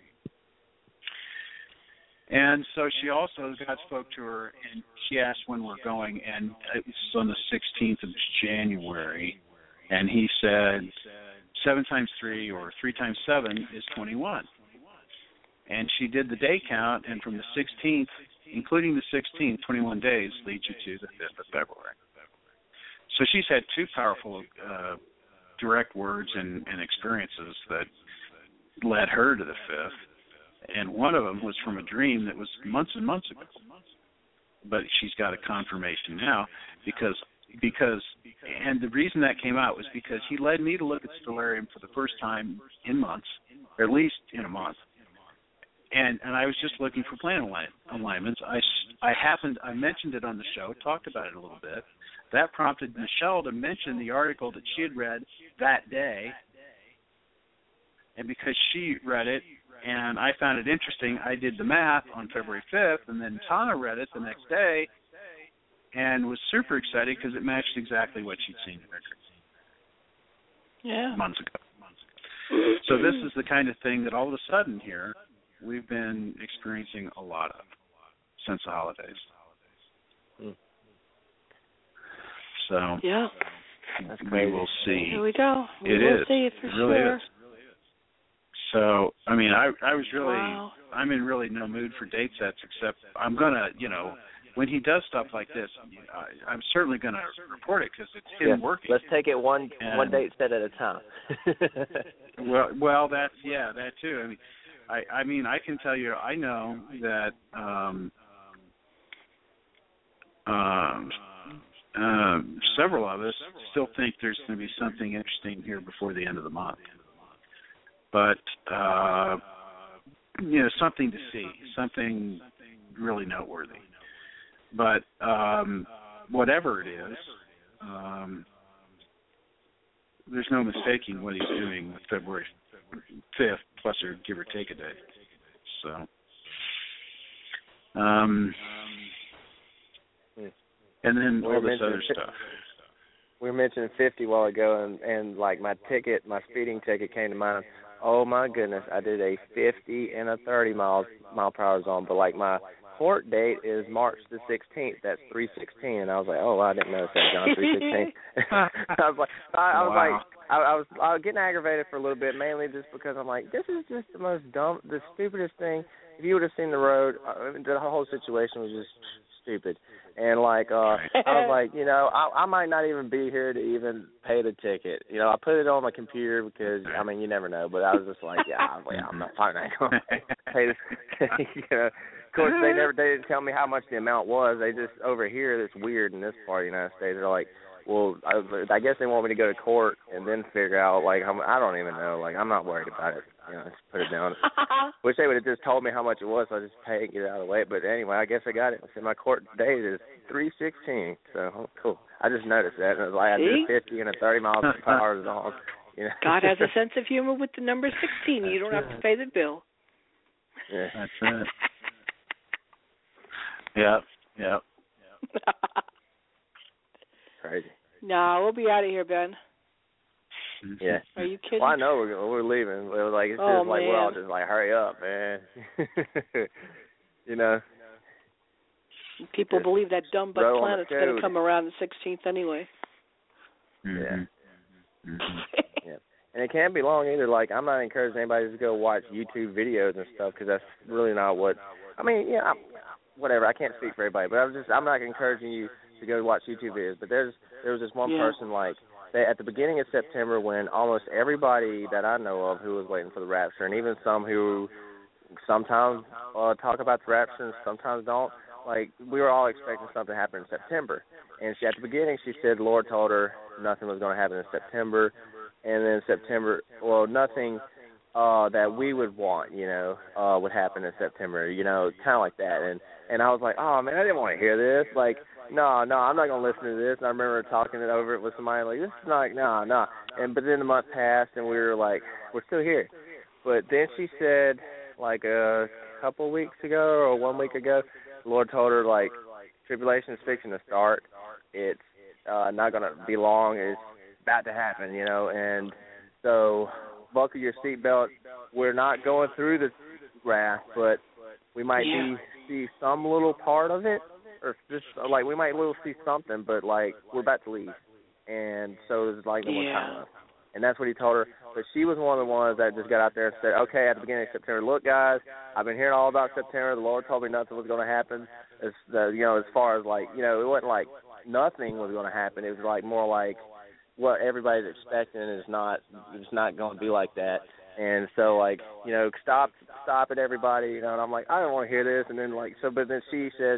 And so she also, God spoke to her, and she asked when we're going, and it was on the 16th of January, and he said 7 times 3 or 3 times 7 is 21. And she did the day count, and from the 16th, including the 16th, 21 days leads you to the 5th of February. So she's had two powerful direct words and experiences that led her to the 5th. And one of them was from a dream that was months and months ago. But she's got a confirmation now because and the reason that came out was because he led me to look at Stellarium for the first time in months, or at least in a month. And I was just looking for planet alignments. I mentioned it on the show, talked about it a little bit. That prompted Michelle to mention the article that she had read that day. And because she read it and I found it interesting, I did the math on February 5th, and then Tana read it the next day and was super excited because it matched exactly what she'd seen in her dream months ago. So this is the kind of thing that all of a sudden here we've been experiencing a lot of since the holidays. So we will see. Here we go. It is. See it for it really sure. is. So, I mean, I was really, I'm in really no mood for date sets, except I'm going to, when he does stuff like this, I'm certainly going to report it because it's him working. Let's take it one date set at a time. well, that too. I mean, I can tell you, I know that several of us still think there's going to be something interesting here before the end of the month. But, something to see, something really noteworthy. But whatever it is, there's no mistaking what he's doing with February 5th, plus or give or take a day. So, and then all this other stuff. We were mentioning 50 a while ago, and like my speeding ticket came to mind. Oh my goodness, I did a 50 and a 30 mile per hour zone, but like my court date is March the 16th. That's 3/16, and I was like, oh, I didn't notice that, John, 3/16. I was getting aggravated for a little bit, mainly just because I'm like, this is just the stupidest thing. If you would have seen the road, the whole situation was just stupid. And like, I was like, I might not even be here to even pay the ticket. I put it on my computer because, you never know. But I was just like, I'm not going to pay this. Of course, they didn't tell me how much the amount was. They just, over here, it's weird in this part of the United States. They're like, well, I guess they want me to go to court and then figure out, like, I don't even know. Like, I'm not worried about it. Just put it down. Wish they would have just told me how much it was, so I just pay and get it out of the way. But anyway, I guess I got it. So my court date is 3/16. So cool. I just noticed that. And it was like I did 50 and a 30 miles per hour zone. God has a sense of humor with the number 16. You don't have to pay the bill. Yeah, that's it. Yep. Crazy. No, we'll be out of here, Ben. Yeah. Are you kidding? Well, I know we're leaving. It was like it's just like, well, just like hurry up, man. People believe that dumb butt planet's going to come around the 16th anyway. Yeah. Yeah. And it can't be long either. Like, I'm not encouraging anybody to go watch YouTube videos and stuff because that's really not what. Whatever. I can't speak for everybody, but I'm not encouraging you to go watch YouTube videos. But there was this one person like. At the beginning of September, when almost everybody that I know of who was waiting for the rapture, and even some who sometimes talk about the rapture and sometimes don't, like, we were all expecting something to happen in September. And at the beginning, she said the Lord told her nothing was going to happen in September. And then September, nothing that we would want, would happen in September, kind of like that. And I was like, oh, man, I didn't want to hear this. Like, no, I'm not going to listen to this. And I remember talking it over with somebody like, this is like, no. But then the month passed, and we were like, we're still here. But then she said, like a couple weeks ago or 1 week ago, the Lord told her, like, tribulation is fixing to start. It's not going to be long. It's about to happen, you know. And so buckle your seatbelt. We're not going through the wrath, but we might see some little part of it, or just like we might see something, but like we're about to leave. And so it's like no more time left. And that's what he told her. But she was one of the ones that just got out there and said, okay, at the beginning of September, look, guys, I've been hearing all about September. The Lord told me nothing was going to happen. As far as like, it wasn't like nothing was going to happen. It was like more like what everybody's expecting is not, it's not going to be like that. And so like, stop it, everybody. And I'm like, I don't want to hear this. And then but then she said,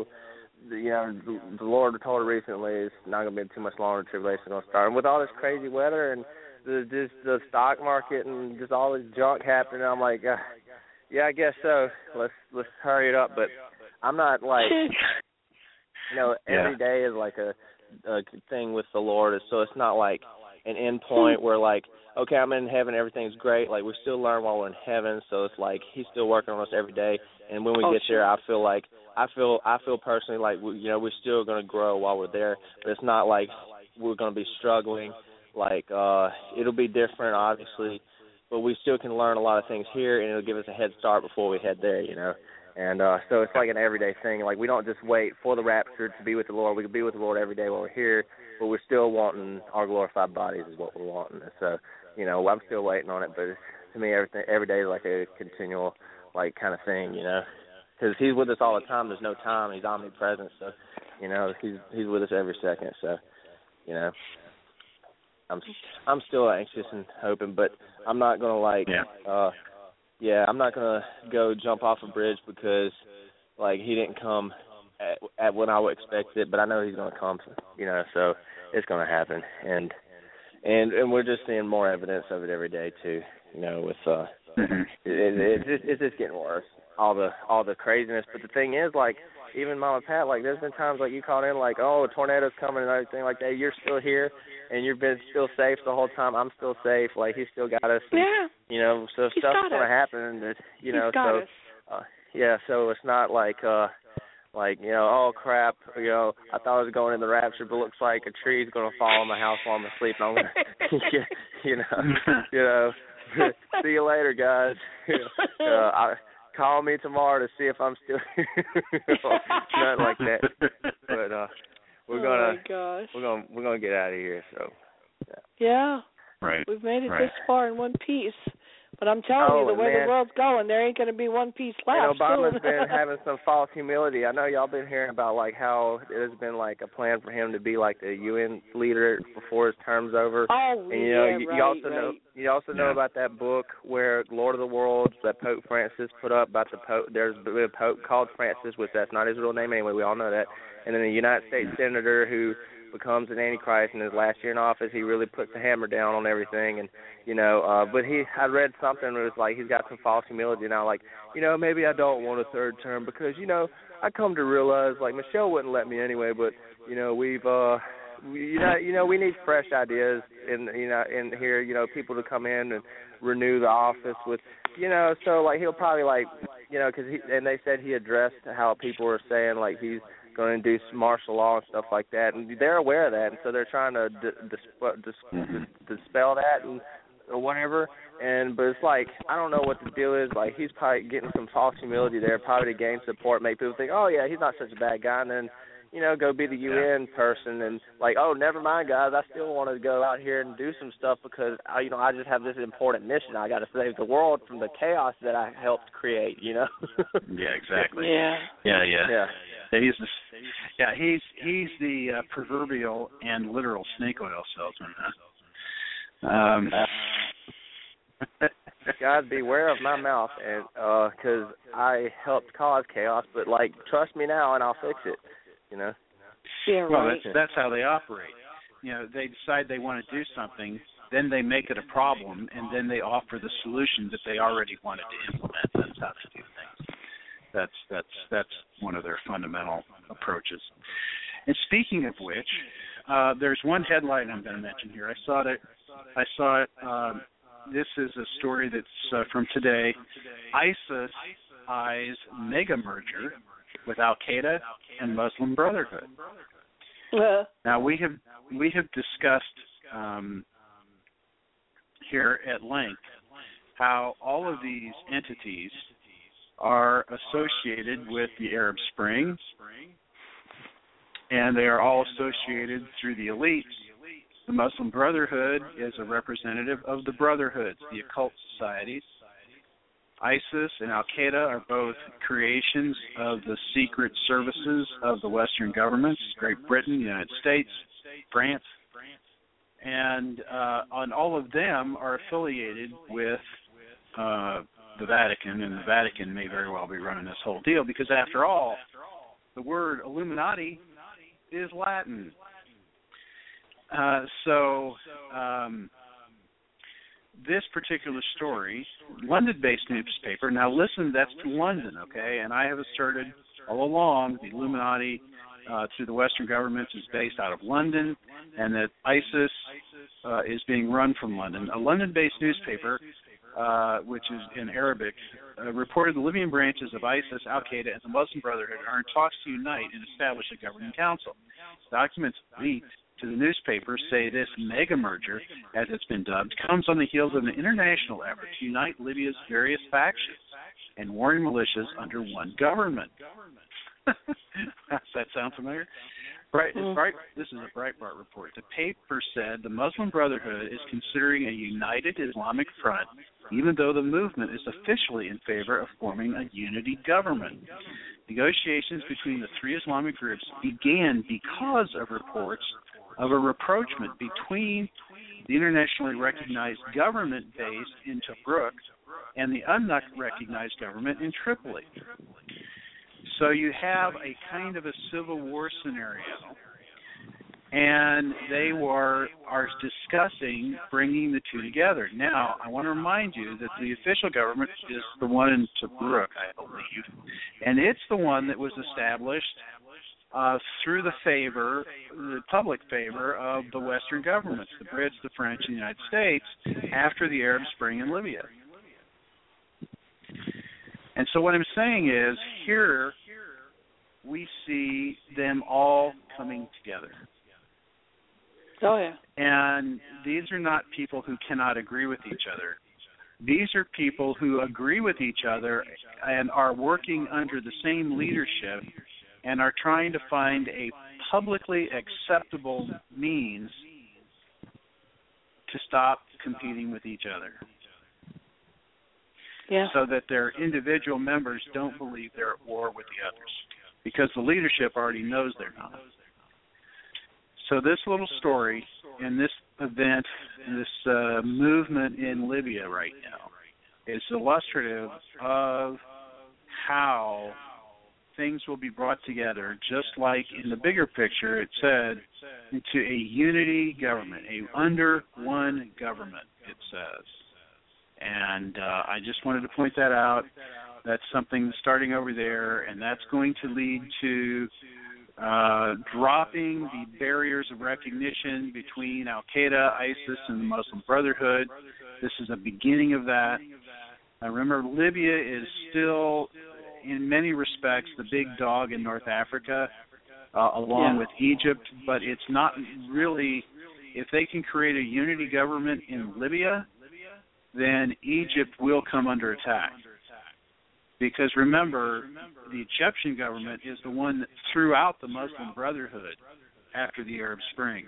the Lord told her recently it's not going to be too much longer. Tribulation is going to start. And with all this crazy weather and the stock market and just all this junk happening, I'm like, yeah, I guess so. Let's hurry it up. But I'm not like, every day is like a thing with the Lord. So it's not like an end point where like, okay, I'm in heaven, everything's great. Like we still learn while we're in heaven. So it's like He's still working on us every day. And when we get there, I feel personally like we're still going to grow while we're there. But it's not like we're going to be struggling. Like it'll be different, obviously, but we still can learn a lot of things here, and it'll give us a head start before we head there, And so it's like an everyday thing. Like we don't just wait for the rapture to be with the Lord. We can be with the Lord every day while we're here, but we're still wanting our glorified bodies is what we're wanting. And so, I'm still waiting on it. But to me, every day is like a continual, like kind of thing, because He's with us all the time. There's no time. He's omnipresent. So, He's with us every second. So, I'm still anxious and hoping, but I'm not gonna I'm not gonna go jump off a bridge because like He didn't come at when I would expect it, but I know He's gonna come, so it's gonna happen, and we're just seeing more evidence of it every day too, with it's just getting worse, all the craziness. But the thing is, like, even Mama Pat, like, there's been times like you called in like, oh, a tornado's coming and everything like that. You're still here and you've been still safe the whole time. I'm still safe. Like, He still got us. And, so He's stuff's going to happen. And, so it's not like, oh, crap, I thought I was going in the rapture, but looks like a tree's going to fall on my house while I'm asleep. And I'm going to, see you later, guys. Call me tomorrow to see if I'm still here. Nothing like that. But we're gonna get out of here. So yeah. Right. We've made it this far in one piece. But I'm telling you, the way the world's going, there ain't going to be one piece left. And Obama's been having some false humility. I know y'all been hearing about like how there's been like a plan for him to be like the UN leader before his term's over. Oh, and you also know about that book where Lord of the Worlds that Pope Francis put up about the Pope. There's been a Pope called Francis, which that's not his real name anyway. We all know that. And then a United States senator who becomes an antichrist in his last year in office. He really puts the hammer down on everything, and but I read something that was like he's got some false humility now, like maybe I don't want a third term because I come to realize like Michelle wouldn't let me anyway, but we need fresh ideas in here, people to come in and renew the office with so like he'll probably like because and they said he addressed how people were saying like he's going to do martial law and stuff like that, and they're aware of that, and so they're trying to dispel that or whatever. But it's like I don't know what the deal is. Like he's probably getting some false humility there, probably to gain support, make people think, oh yeah, he's not such a bad guy, and then go be the UN person and like, oh, never mind, guys, I still want to go out here and do some stuff because I just have this important mission. I got to save the world from the chaos that I helped create. Yeah, exactly. Yeah. He's the proverbial and literal snake oil salesman. Guys, beware of my mouth, and because I helped cause chaos. But like, trust me now, and I'll fix it. Yeah, right. Well, that's how they operate. They decide they want to do something, then they make it a problem, and then they offer the solution that they already wanted to implement. That's how they do things. That's one of their fundamental approaches. And speaking of which, there's one headline I'm going to mention here. I saw it. This is a story that's from today. ISIS eyes mega merger with Al Qaeda and Muslim Brotherhood. Now we have discussed here at length how all of these entities are associated with the Arab Spring, and they are all associated through the elites. The Muslim Brotherhood is a representative of the Brotherhoods, the occult societies. ISIS and Al-Qaeda are both creations of the secret services of the Western governments, Great Britain, the United States, France, and all of them are affiliated with the Vatican, and the Vatican may very well be running this whole deal because, after all, the word Illuminati is Latin. This particular story, London-based newspaper, now listen, that's to London, okay, and I have asserted all along the Illuminati through the Western governments is based out of London, and that ISIS is being run from London. A London-based newspaper, which is in Arabic, reported the Libyan branches of ISIS, Al-Qaeda, and the Muslim Brotherhood are in talks to unite and establish a governing council. Documents leaked to the newspaper say this mega merger, as it's been dubbed, comes on the heels of an international effort to unite Libya's various factions and warring militias under one government. Does that sound familiar? This is a Breitbart report. The paper said the Muslim Brotherhood is considering a united Islamic front, even though the movement is officially in favor of forming a unity government. Negotiations between the three Islamic groups began because of reports of a rapprochement between the internationally recognized government based in Tobruk and the unrecognized government in Tripoli. So you have a kind of a civil war scenario, and they are discussing bringing the two together. Now, I want to remind you that the official government is the one in Tobruk, I believe, and it's the one that was established through the public favor of the Western governments, the Brits, the French, and the United States, after the Arab Spring in Libya. And so what I'm saying is, here we see them all coming together. Oh, yeah. And these are not people who cannot agree with each other. These are people who agree with each other and are working under the same leadership and are trying to find a publicly acceptable means to stop competing with each other. Yeah. So that their individual members don't believe they're at war with the others, because the leadership already knows they're not. So this little story and this event, this movement in Libya right now, is illustrative of how things will be brought together, just like in the bigger picture it said, into a unity government, a under one government, it says. And I just wanted to point that out. That's something starting over there, and that's going to lead to dropping the barriers of recognition between Al-Qaeda, ISIS, and the Muslim Brotherhood. This is a beginning of that. Remember, Libya is still, in many respects, the big dog in North Africa, along with Egypt, but it's not really, if they can create a unity government in Libya, then Egypt will come under attack. Because remember, the Egyptian government is the one that threw out the Muslim Brotherhood after the Arab Spring.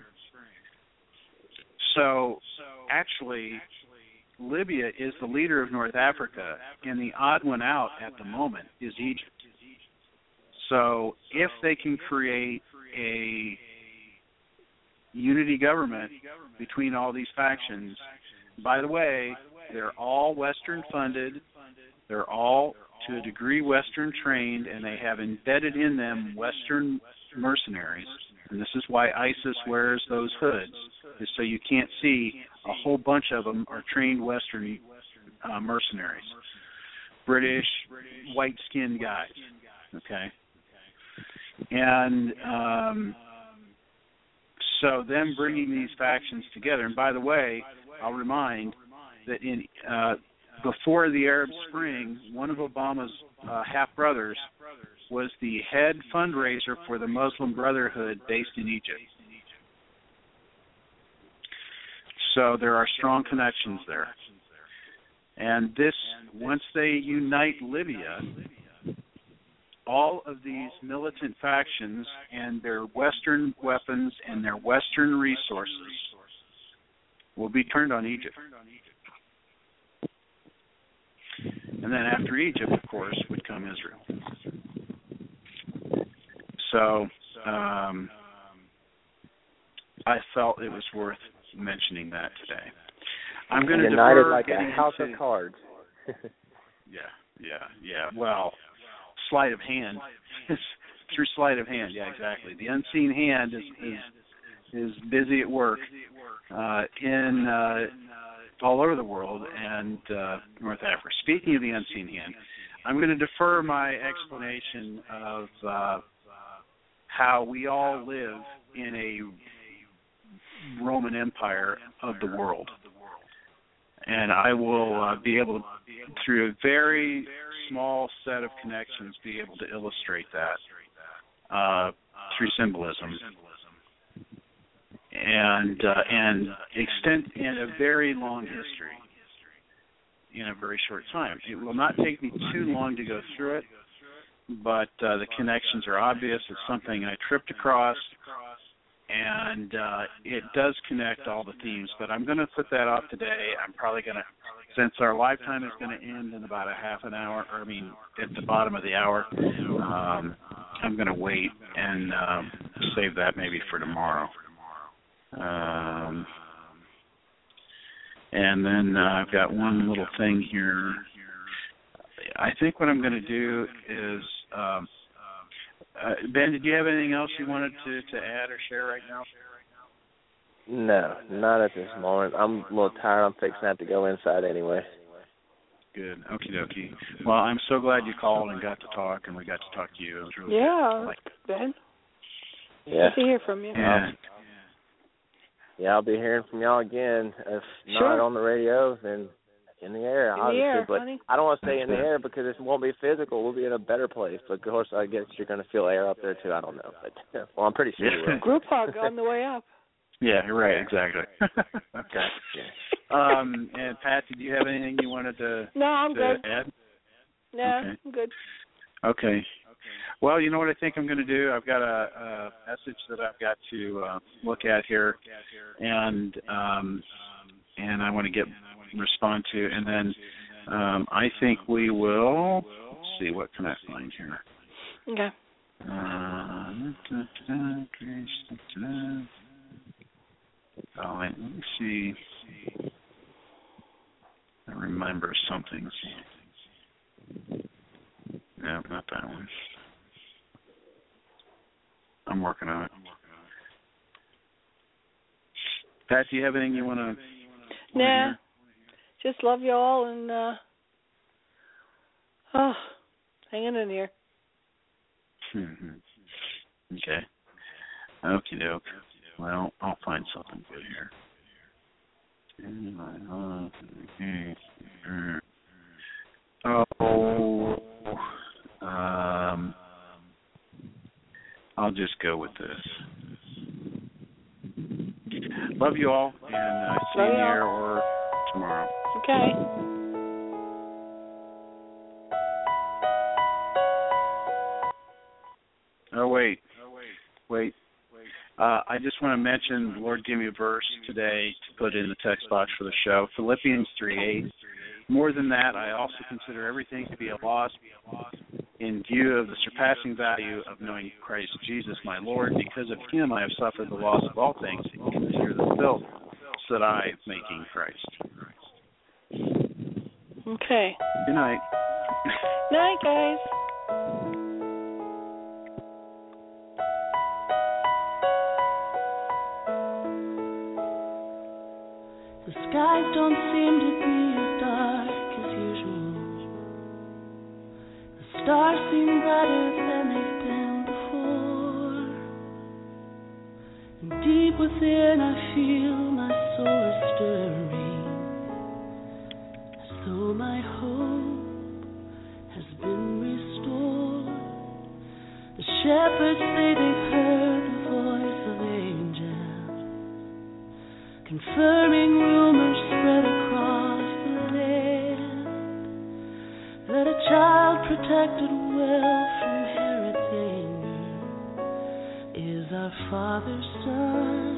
So, actually, Libya is the leader of North Africa, and the odd one out at the moment is Egypt. So, if they can create a unity government between all these factions, by the way, they're all Western funded, they're all to a degree Western trained, and they have embedded in them Western mercenaries. And this is why ISIS wears those hoods, is so you can't see a whole bunch of them are trained Western mercenaries. British, white-skinned guys, okay? And so them bringing these factions together, and by the way, I'll remind that in before the Arab Spring, one of Obama's half-brothers was the head fundraiser for the Muslim Brotherhood based in Egypt. So there are strong connections there. And this, once they unite Libya, all of these militant factions and their Western weapons and their Western resources will be turned on Egypt. And then after Egypt, of course, would come Israel. So I felt it was worth mentioning that today. I'm going to united defer like getting a house into, of cards. Yeah. Well, sleight of hand. Through sleight of hand, yeah, exactly. The unseen hand is busy at work in all over the world and North Africa. Speaking of the unseen hand, I'm going to defer my explanation of how we all live in a Roman Empire of the world. And I will be able to, through a very small set of connections, be able to illustrate that through symbolism and extend in a very long history in a very short time. It will not take me too long to go through it, but the connections are obvious. It's something I tripped across, and it does connect all the themes, but I'm going to put that off today. I'm probably going to, since our lifetime is going to end in about a half an hour, at the bottom of the hour, I'm going to wait and save that maybe for tomorrow. And then I've got one little thing here. I think what I'm going to do is, Ben, did you have anything else you wanted to add or share right now? No, not at this moment. I'm a little tired. I'm fixing to have to go inside anyway. Good. Okie dokie. Well, I'm so glad you called and got to talk, and we got to talk to you. It was really good. Ben. Yeah. Good to hear from you. Yeah, I'll be hearing from y'all again. If Sure. not on the radio, then in the air, obviously. But honey. I don't want to stay in the air because it won't be physical. We'll be in a better place. But, of course, I guess you're going to feel air up there, too. I don't know. But, well, I'm pretty sure you will. Group hug on the way up. Yeah, you're right, exactly. Okay. Yeah. And Pat, did you have anything you wanted to No, I'm good. add? Yeah, Okay. I'm good. Okay. Well, you know what I think I'm going to do? I've got a message that I've got to look at here, and I want to respond to, and then I think we will. Let's see, what can I find here? Okay. Oh, let me see. I remember something. No, not that one. I'm working on it. Pat, do you have anything you want to? Nah. Just love you all and hanging in here. Okay. Okie doke. Well, I'll find something good here. I'll just go with this. Love you all, and see you here or tomorrow. Okay. Oh, wait. I just want to mention, the Lord gave me a verse today to put in the text box for the show, Philippians 3:8. More than that, I also consider everything to be a loss in view of the surpassing value of knowing Christ Jesus my Lord. Because of him I have suffered the loss of all things and consider the filth so that I may gain Christ. Okay. Good night. Night, guys. The skies don't seem to be as dark as usual. The stars seem brighter than they've been before. And deep within I feel my soul is stirring, as though my hope has been restored. protected well from inheriting is our Father's Son.